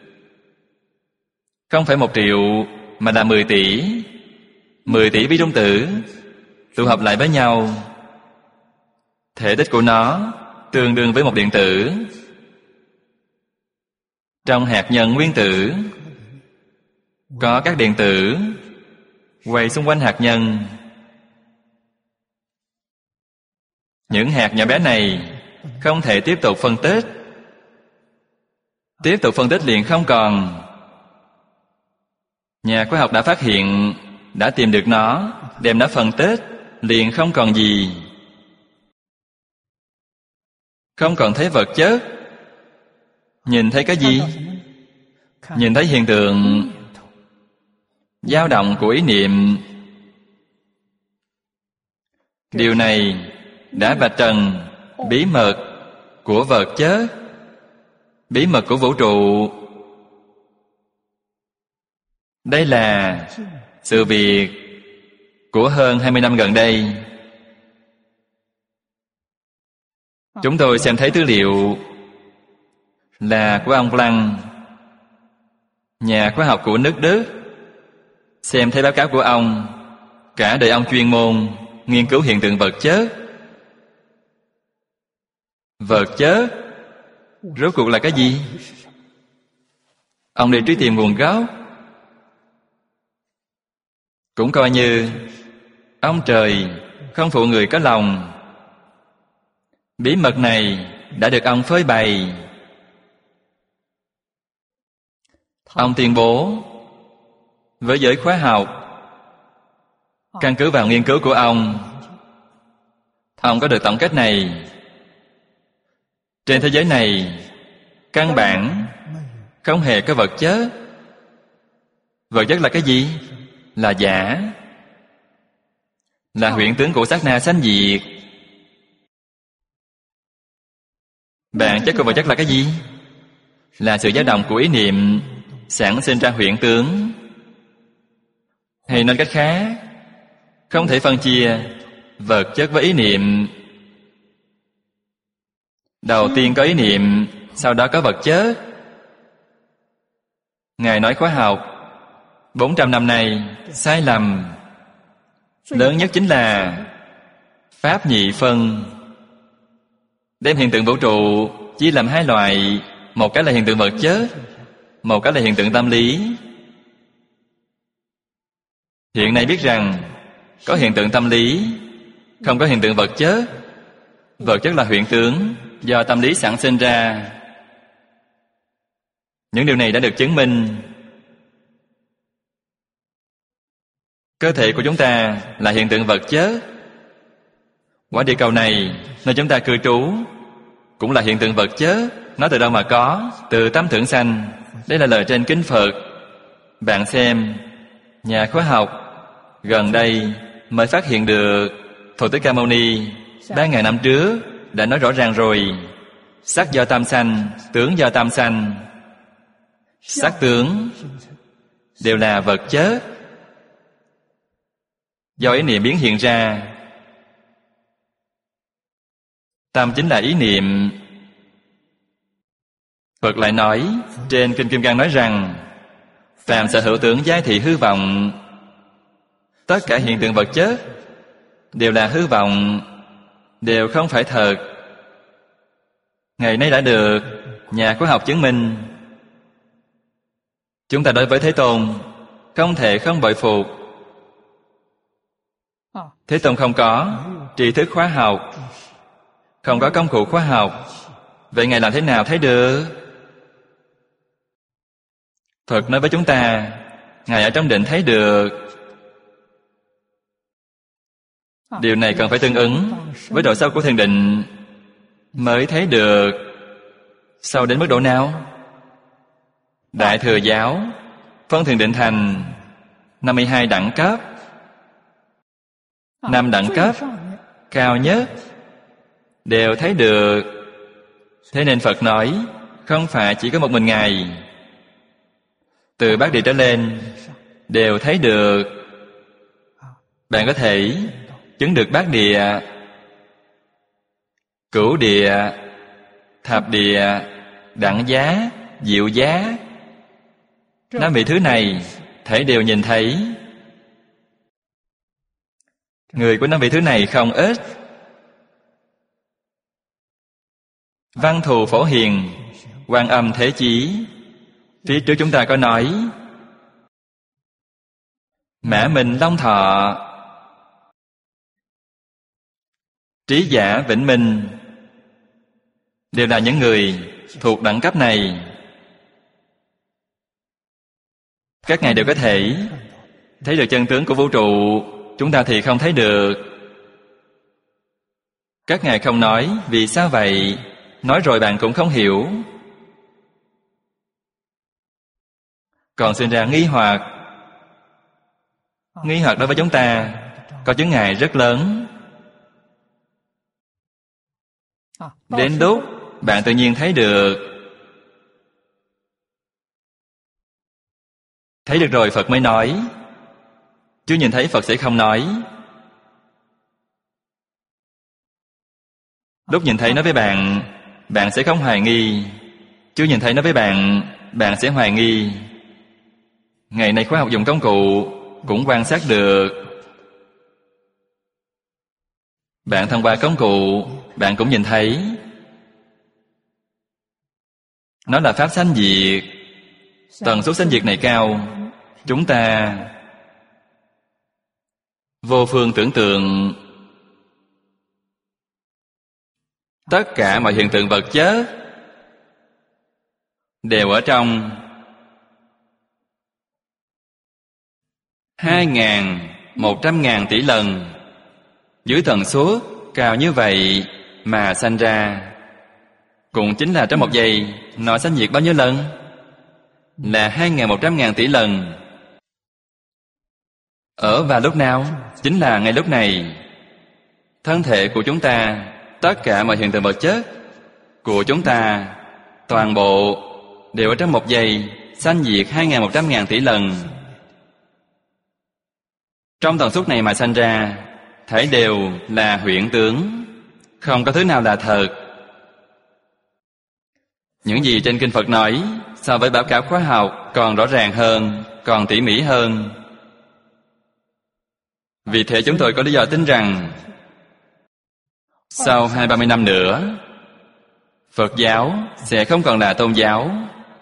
Không phải một triệu, mà là mười tỷ. Mười tỷ vi trung tử tụ hợp lại với nhau, thể tích của nó tương đương với một điện tử. Trong hạt nhân nguyên tử có các điện tử quay xung quanh hạt nhân. Những hạt nhỏ bé này không thể tiếp tục phân tích. Tiếp tục phân tích liền không còn. Nhà khoa học đã phát hiện, đã tìm được nó, đem nó phân tích, liền không còn gì. Không còn thấy vật chất. Nhìn thấy cái gì? Nhìn thấy hiện tượng dao động của ý niệm. Điều này đã vạch trần bí mật của vật chất, bí mật của vũ trụ. Đây là sự việc của hơn hai mươi năm gần đây. Chúng tôi xem thấy tư liệu là của ông Planck, nhà khoa học của nước Đức. Xem thấy báo cáo của ông, cả đời ông chuyên môn nghiên cứu hiện tượng vật chất. Vật chất rốt cuộc là cái gì? Ông đi truy tìm nguồn gốc. Cũng coi như ông trời không phụ người có lòng. Bí mật này đã được ông phơi bày. Ông tuyên bố với giới khoa học, Căn cứ vào nghiên cứu của ông, ông có được tổng kết này: trên thế giới này căn bản không hề có vật chất. Vật chất là cái gì? Là giả, là huyễn tướng của sát na sanh diệt. Bản chất của vật chất là cái gì? Là sự dao động của ý niệm sản sinh ra huyễn tướng. Hay nói cách khác, không thể phân chia vật chất với ý niệm. Đầu tiên có ý niệm, sau đó có vật chất. Ngài nói khóa học bốn trăm năm nay sai lầm lớn nhất chính là pháp nhị phân, đem hiện tượng vũ trụ chia làm hai loại. Một cái là hiện tượng vật chất, một cái là hiện tượng tâm lý. Hiện nay biết rằng có hiện tượng tâm lý, không có hiện tượng vật chất. Vật chất là huyễn tướng do tâm lý sản sinh ra. Những điều này đã được chứng minh. Cơ thể của chúng ta là hiện tượng vật chất. Quả địa cầu này nơi chúng ta cư trú cũng là hiện tượng vật chất. Nó từ đâu mà có? Từ tâm tưởng sanh. Đây là lời trên kinh Phật. Bạn xem, nhà khoa học gần đây mới phát hiện được. Phật Thích Ca Mâu Ni ba ngàn năm trước đã nói rõ ràng rồi. Sắc do tâm sanh, tướng do tâm sanh. Sắc tướng đều là vật chất, do ý niệm biến hiện ra. Tâm chính là ý niệm. Phật lại nói trên Kinh Kim Cang nói rằng phàm sở hữu tưởng giai thị hư vọng. Tất cả hiện tượng vật chất đều là hư vọng, đều không phải thật. Ngày nay đã được nhà khoa học chứng minh. Chúng ta đối với Thế Tôn không thể không bội phục. Thế Tôn không có tri thức khoa học, không có công cụ khoa học. Vậy Ngài làm thế nào thấy được? Phật nói với chúng ta, Ngài ở trong định thấy được. Điều này cần phải tương ứng với độ sâu của thiền định mới thấy được. Sâu đến mức độ nào? Đại Thừa Giáo phân thiền định thành năm mươi hai đẳng cấp. Năm đẳng cấp cao nhất đều thấy được. Thế nên Phật nói không phải chỉ có một mình Ngài. Từ Bát Địa trở lên đều thấy được. Bạn có thể chứng được Bát Địa, Cửu Địa, Thập Địa, Đẳng Giá, Diệu Giá. Năm vị thứ này thể đều nhìn thấy. Người của năm vị thứ này không ít. Văn Thù Phổ Hiền, Quan Âm Thế Chí. Phía trước chúng ta có nói Mã Minh Long Thọ, Trí Giả Vĩnh Minh đều là những người thuộc đẳng cấp này. Các ngài đều có thể thấy được chân tướng của vũ trụ. Chúng ta thì không thấy được. Các ngài không nói vì sao vậy? Nói rồi bạn cũng không hiểu, còn sinh ra nghi hoặc. Nghi hoặc đối với chúng ta có chướng ngại rất lớn. Đến lúc bạn tự nhiên thấy được. Thấy được rồi Phật mới nói, chứ nhìn thấy Phật sẽ không nói. Lúc nhìn thấy nói với bạn, bạn sẽ không hoài nghi. Chứ nhìn thấy nói với bạn, bạn sẽ hoài nghi. Ngày nay khoa học dùng công cụ cũng quan sát được. Bạn thông qua công cụ, bạn cũng nhìn thấy. Nó là pháp sanh diệt. Tần số sanh diệt này cao, chúng ta vô phương tưởng tượng. Tất cả mọi hiện tượng vật chất đều ở trong hai nghìn một trăm ngàn tỷ lần. Dưới tần số cao như vậy mà sanh ra, cũng chính là trong một giây nó sanh diệt bao nhiêu lần? Là hai ngàn một trăm ngàn tỷ lần. Ở vào lúc nào? Chính là ngay lúc này. Thân thể của chúng ta, tất cả mọi hiện tượng vật chất của chúng ta, toàn bộ đều ở trong một giây sanh diệt hai ngàn một trăm ngàn tỷ lần. Trong tần suất này mà sanh ra, thấy đều là huyễn tướng, không có thứ nào là thật. Những gì trên kinh Phật nói so với báo cáo khoa học còn rõ ràng hơn, còn tỉ mỉ hơn. Vì thế chúng tôi có lý do tin rằng sau hai ba mươi năm nữa, Phật giáo sẽ không còn là tôn giáo.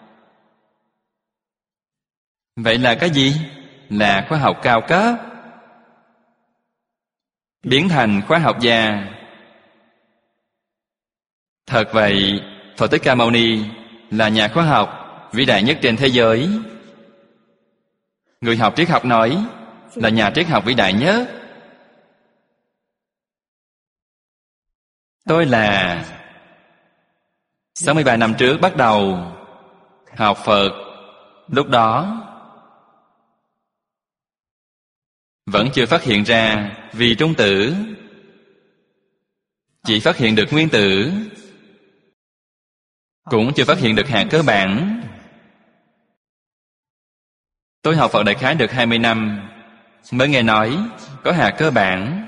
Vậy là cái gì? Là khoa học cao cấp, biến thành khoa học gia. Thật vậy, Phật Thích Ca Mâu Ni là nhà khoa học vĩ đại nhất trên thế giới. Người học triết học nói là nhà triết học vĩ đại nhất. Tôi là sáu mươi ba năm trước bắt đầu học Phật. Lúc đó vẫn chưa phát hiện ra vì trung tử, chỉ phát hiện được nguyên tử, cũng chưa phát hiện được hạt cơ bản. Tôi học Phật đại khái được hai mươi năm mới nghe nói có hạt cơ bản.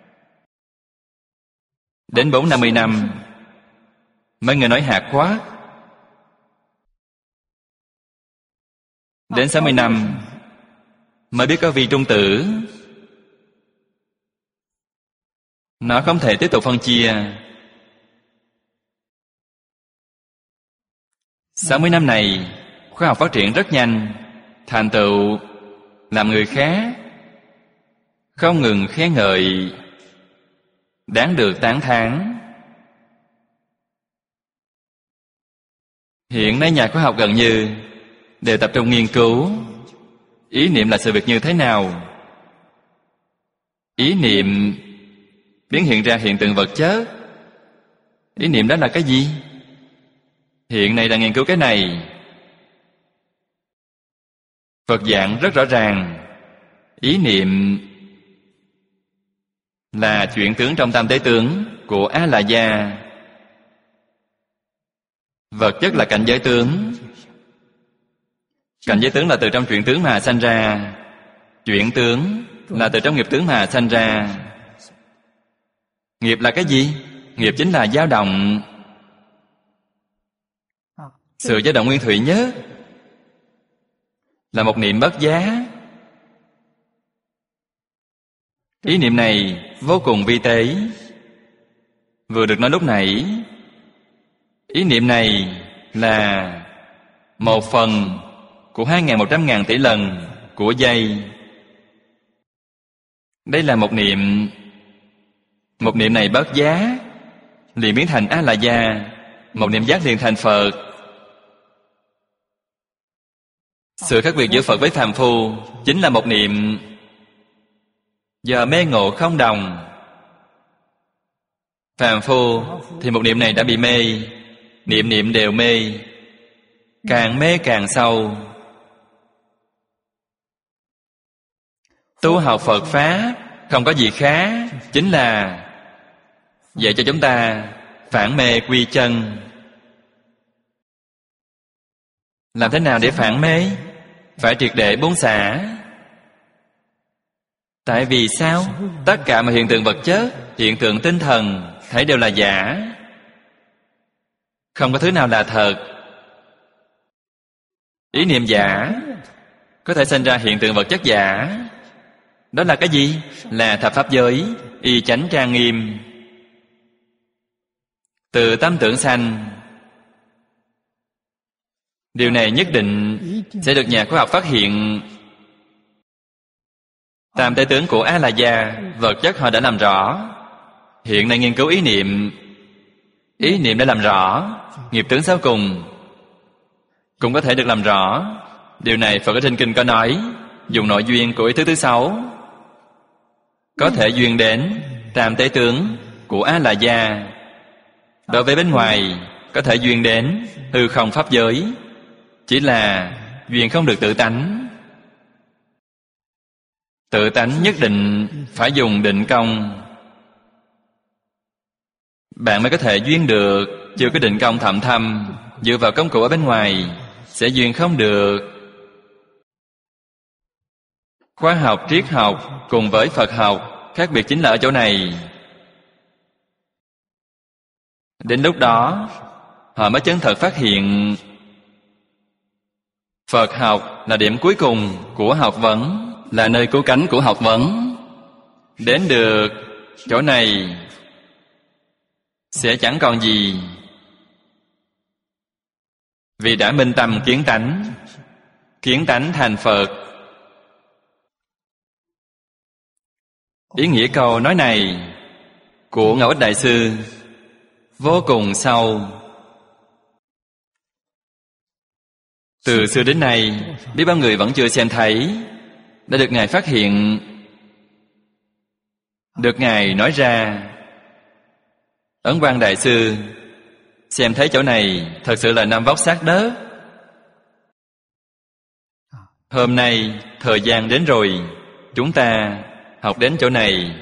Đến bốn năm mươi năm mới nghe nói hạt khoát. Đến sáu mươi năm mới biết có vi trung tử. Nó không thể tiếp tục phân chia. sáu mươi năm này, khoa học phát triển rất nhanh, thành tựu làm người khác không ngừng khen ngợi, đáng được tán thán. Hiện nay nhà khoa học gần như đều tập trung nghiên cứu ý niệm là sự việc như thế nào. Ý niệm biến hiện ra hiện tượng vật chất. Ý niệm đó là cái gì? Hiện nay đang nghiên cứu cái này. Phật giảng rất rõ ràng. Ý niệm là chuyển tướng trong tam tế tướng của A La Gia. Vật chất là cảnh giới tướng. Cảnh giới tướng là từ trong chuyển tướng mà sanh ra. Chuyển tướng là từ trong nghiệp tướng mà sanh ra. Nghiệp là cái gì? Nghiệp chính là dao động. Sự dao động nguyên thủy nhất là một niệm bất giá. Ý niệm này vô cùng vi tế. Vừa được nói lúc nãy, ý niệm này là một phần của hai ngàn một trăm ngàn tỷ lần của giây. Đây là một niệm. Một niệm này bất giá liền biến thành A La Gia. Một niệm giác liền thành Phật. Sự khác biệt giữa Phật với phàm phu chính là một niệm. Giờ mê ngộ không đồng. Phàm phu thì một niệm này đã bị mê. Niệm niệm đều mê. Càng mê càng sâu. Tu học Phật Pháp không có gì khác, chính là dạy cho chúng ta phản mê quy chân. Làm thế nào để phản mê? Phải triệt để buông xả. Tại vì sao? Tất cả mọi hiện tượng vật chất, hiện tượng tinh thần thấy đều là giả. Không có thứ nào là thật. Ý niệm giả có thể sinh ra hiện tượng vật chất giả. Đó là cái gì? Là thập pháp giới, y chánh trang nghiêm. Từ tâm tưởng sanh. Điều này nhất định sẽ được nhà khoa học phát hiện. Tam tế tướng của A La Gia, vật chất họ đã làm rõ. Hiện nay nghiên cứu ý niệm. Ý niệm đã làm rõ. Nghiệp tướng sau cùng cũng có thể được làm rõ. Điều này Phật ở trên kinh có nói, dùng nội duyên của ý thứ thứ sáu. có thể duyên đến tam tế tướng của A La Gia. Đối với bên ngoài có thể duyên đến hư không pháp giới, chỉ là duyên không được tự tánh. Tự tánh nhất định phải dùng định công, bạn mới có thể duyên được. Chưa có định công thậm thâm, dựa vào công cụ ở bên ngoài sẽ duyên không được. Khoa học triết học cùng với Phật học khác biệt chính là ở chỗ này. Đến lúc đó họ mới chân thật phát hiện Phật học là điểm cuối cùng của học vấn, là nơi cứu cánh của học vấn. Đến được chỗ này sẽ chẳng còn gì, vì đã minh tâm kiến tánh, kiến tánh thành Phật. Ý nghĩa câu nói này của Ngẫu Ích Đại Sư vô cùng sâu. Từ xưa đến nay, biết bao người vẫn chưa xem thấy, đã được Ngài phát hiện, được Ngài nói ra. Ấn Quang Đại Sư xem thấy chỗ này thật sự là năm vóc sát đất. Hôm nay thời gian đến rồi, chúng ta học đến chỗ này.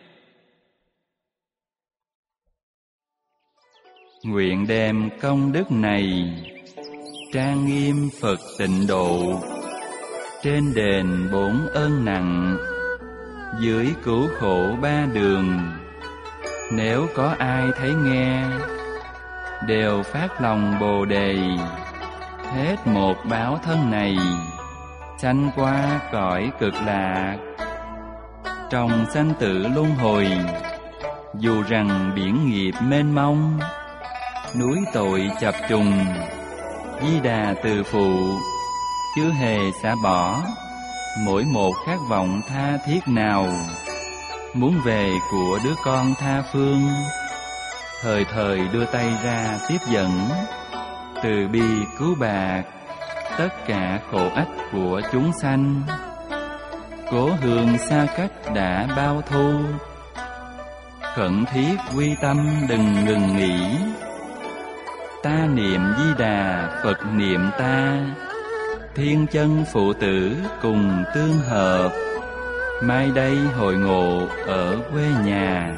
Nguyện đem công đức này trang nghiêm Phật tịnh độ, trên đền bốn ơn nặng, dưới cứu khổ ba đường. Nếu có ai thấy nghe, đều phát lòng Bồ Đề, hết một báo thân này, sanh qua cõi cực lạc. Trong sanh tử luân hồi, dù rằng biển nghiệp mênh mông, núi tội chập trùng, Di Đà từ phụ chưa hề xả bỏ mỗi một khát vọng tha thiết nào, muốn về của đứa con tha phương, thời thời đưa tay ra tiếp dẫn, từ bi cứu bạc tất cả khổ ách của chúng sanh. Cố hương xa cách đã bao thu, khẩn thiết quy tâm đừng ngừng nghỉ. Ta niệm Di Đà, Phật niệm ta, thiên chân phụ tử cùng tương hợp. Mai đây hội ngộ ở quê nhà,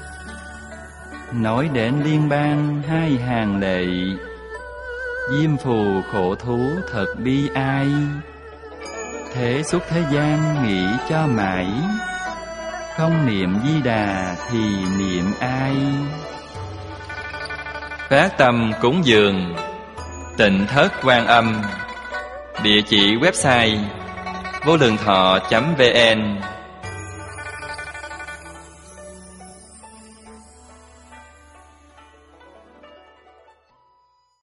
nói đến liên bang hai hàng lệ. Diêm phù khổ thú thật bi ai, thế xuất thế gian nghĩ cho mãi. Không niệm Di Đà thì niệm ai? Phát tâm cúng dường Tịnh Thất Quan Âm. Địa chỉ website vô lượng thọ chấm vn.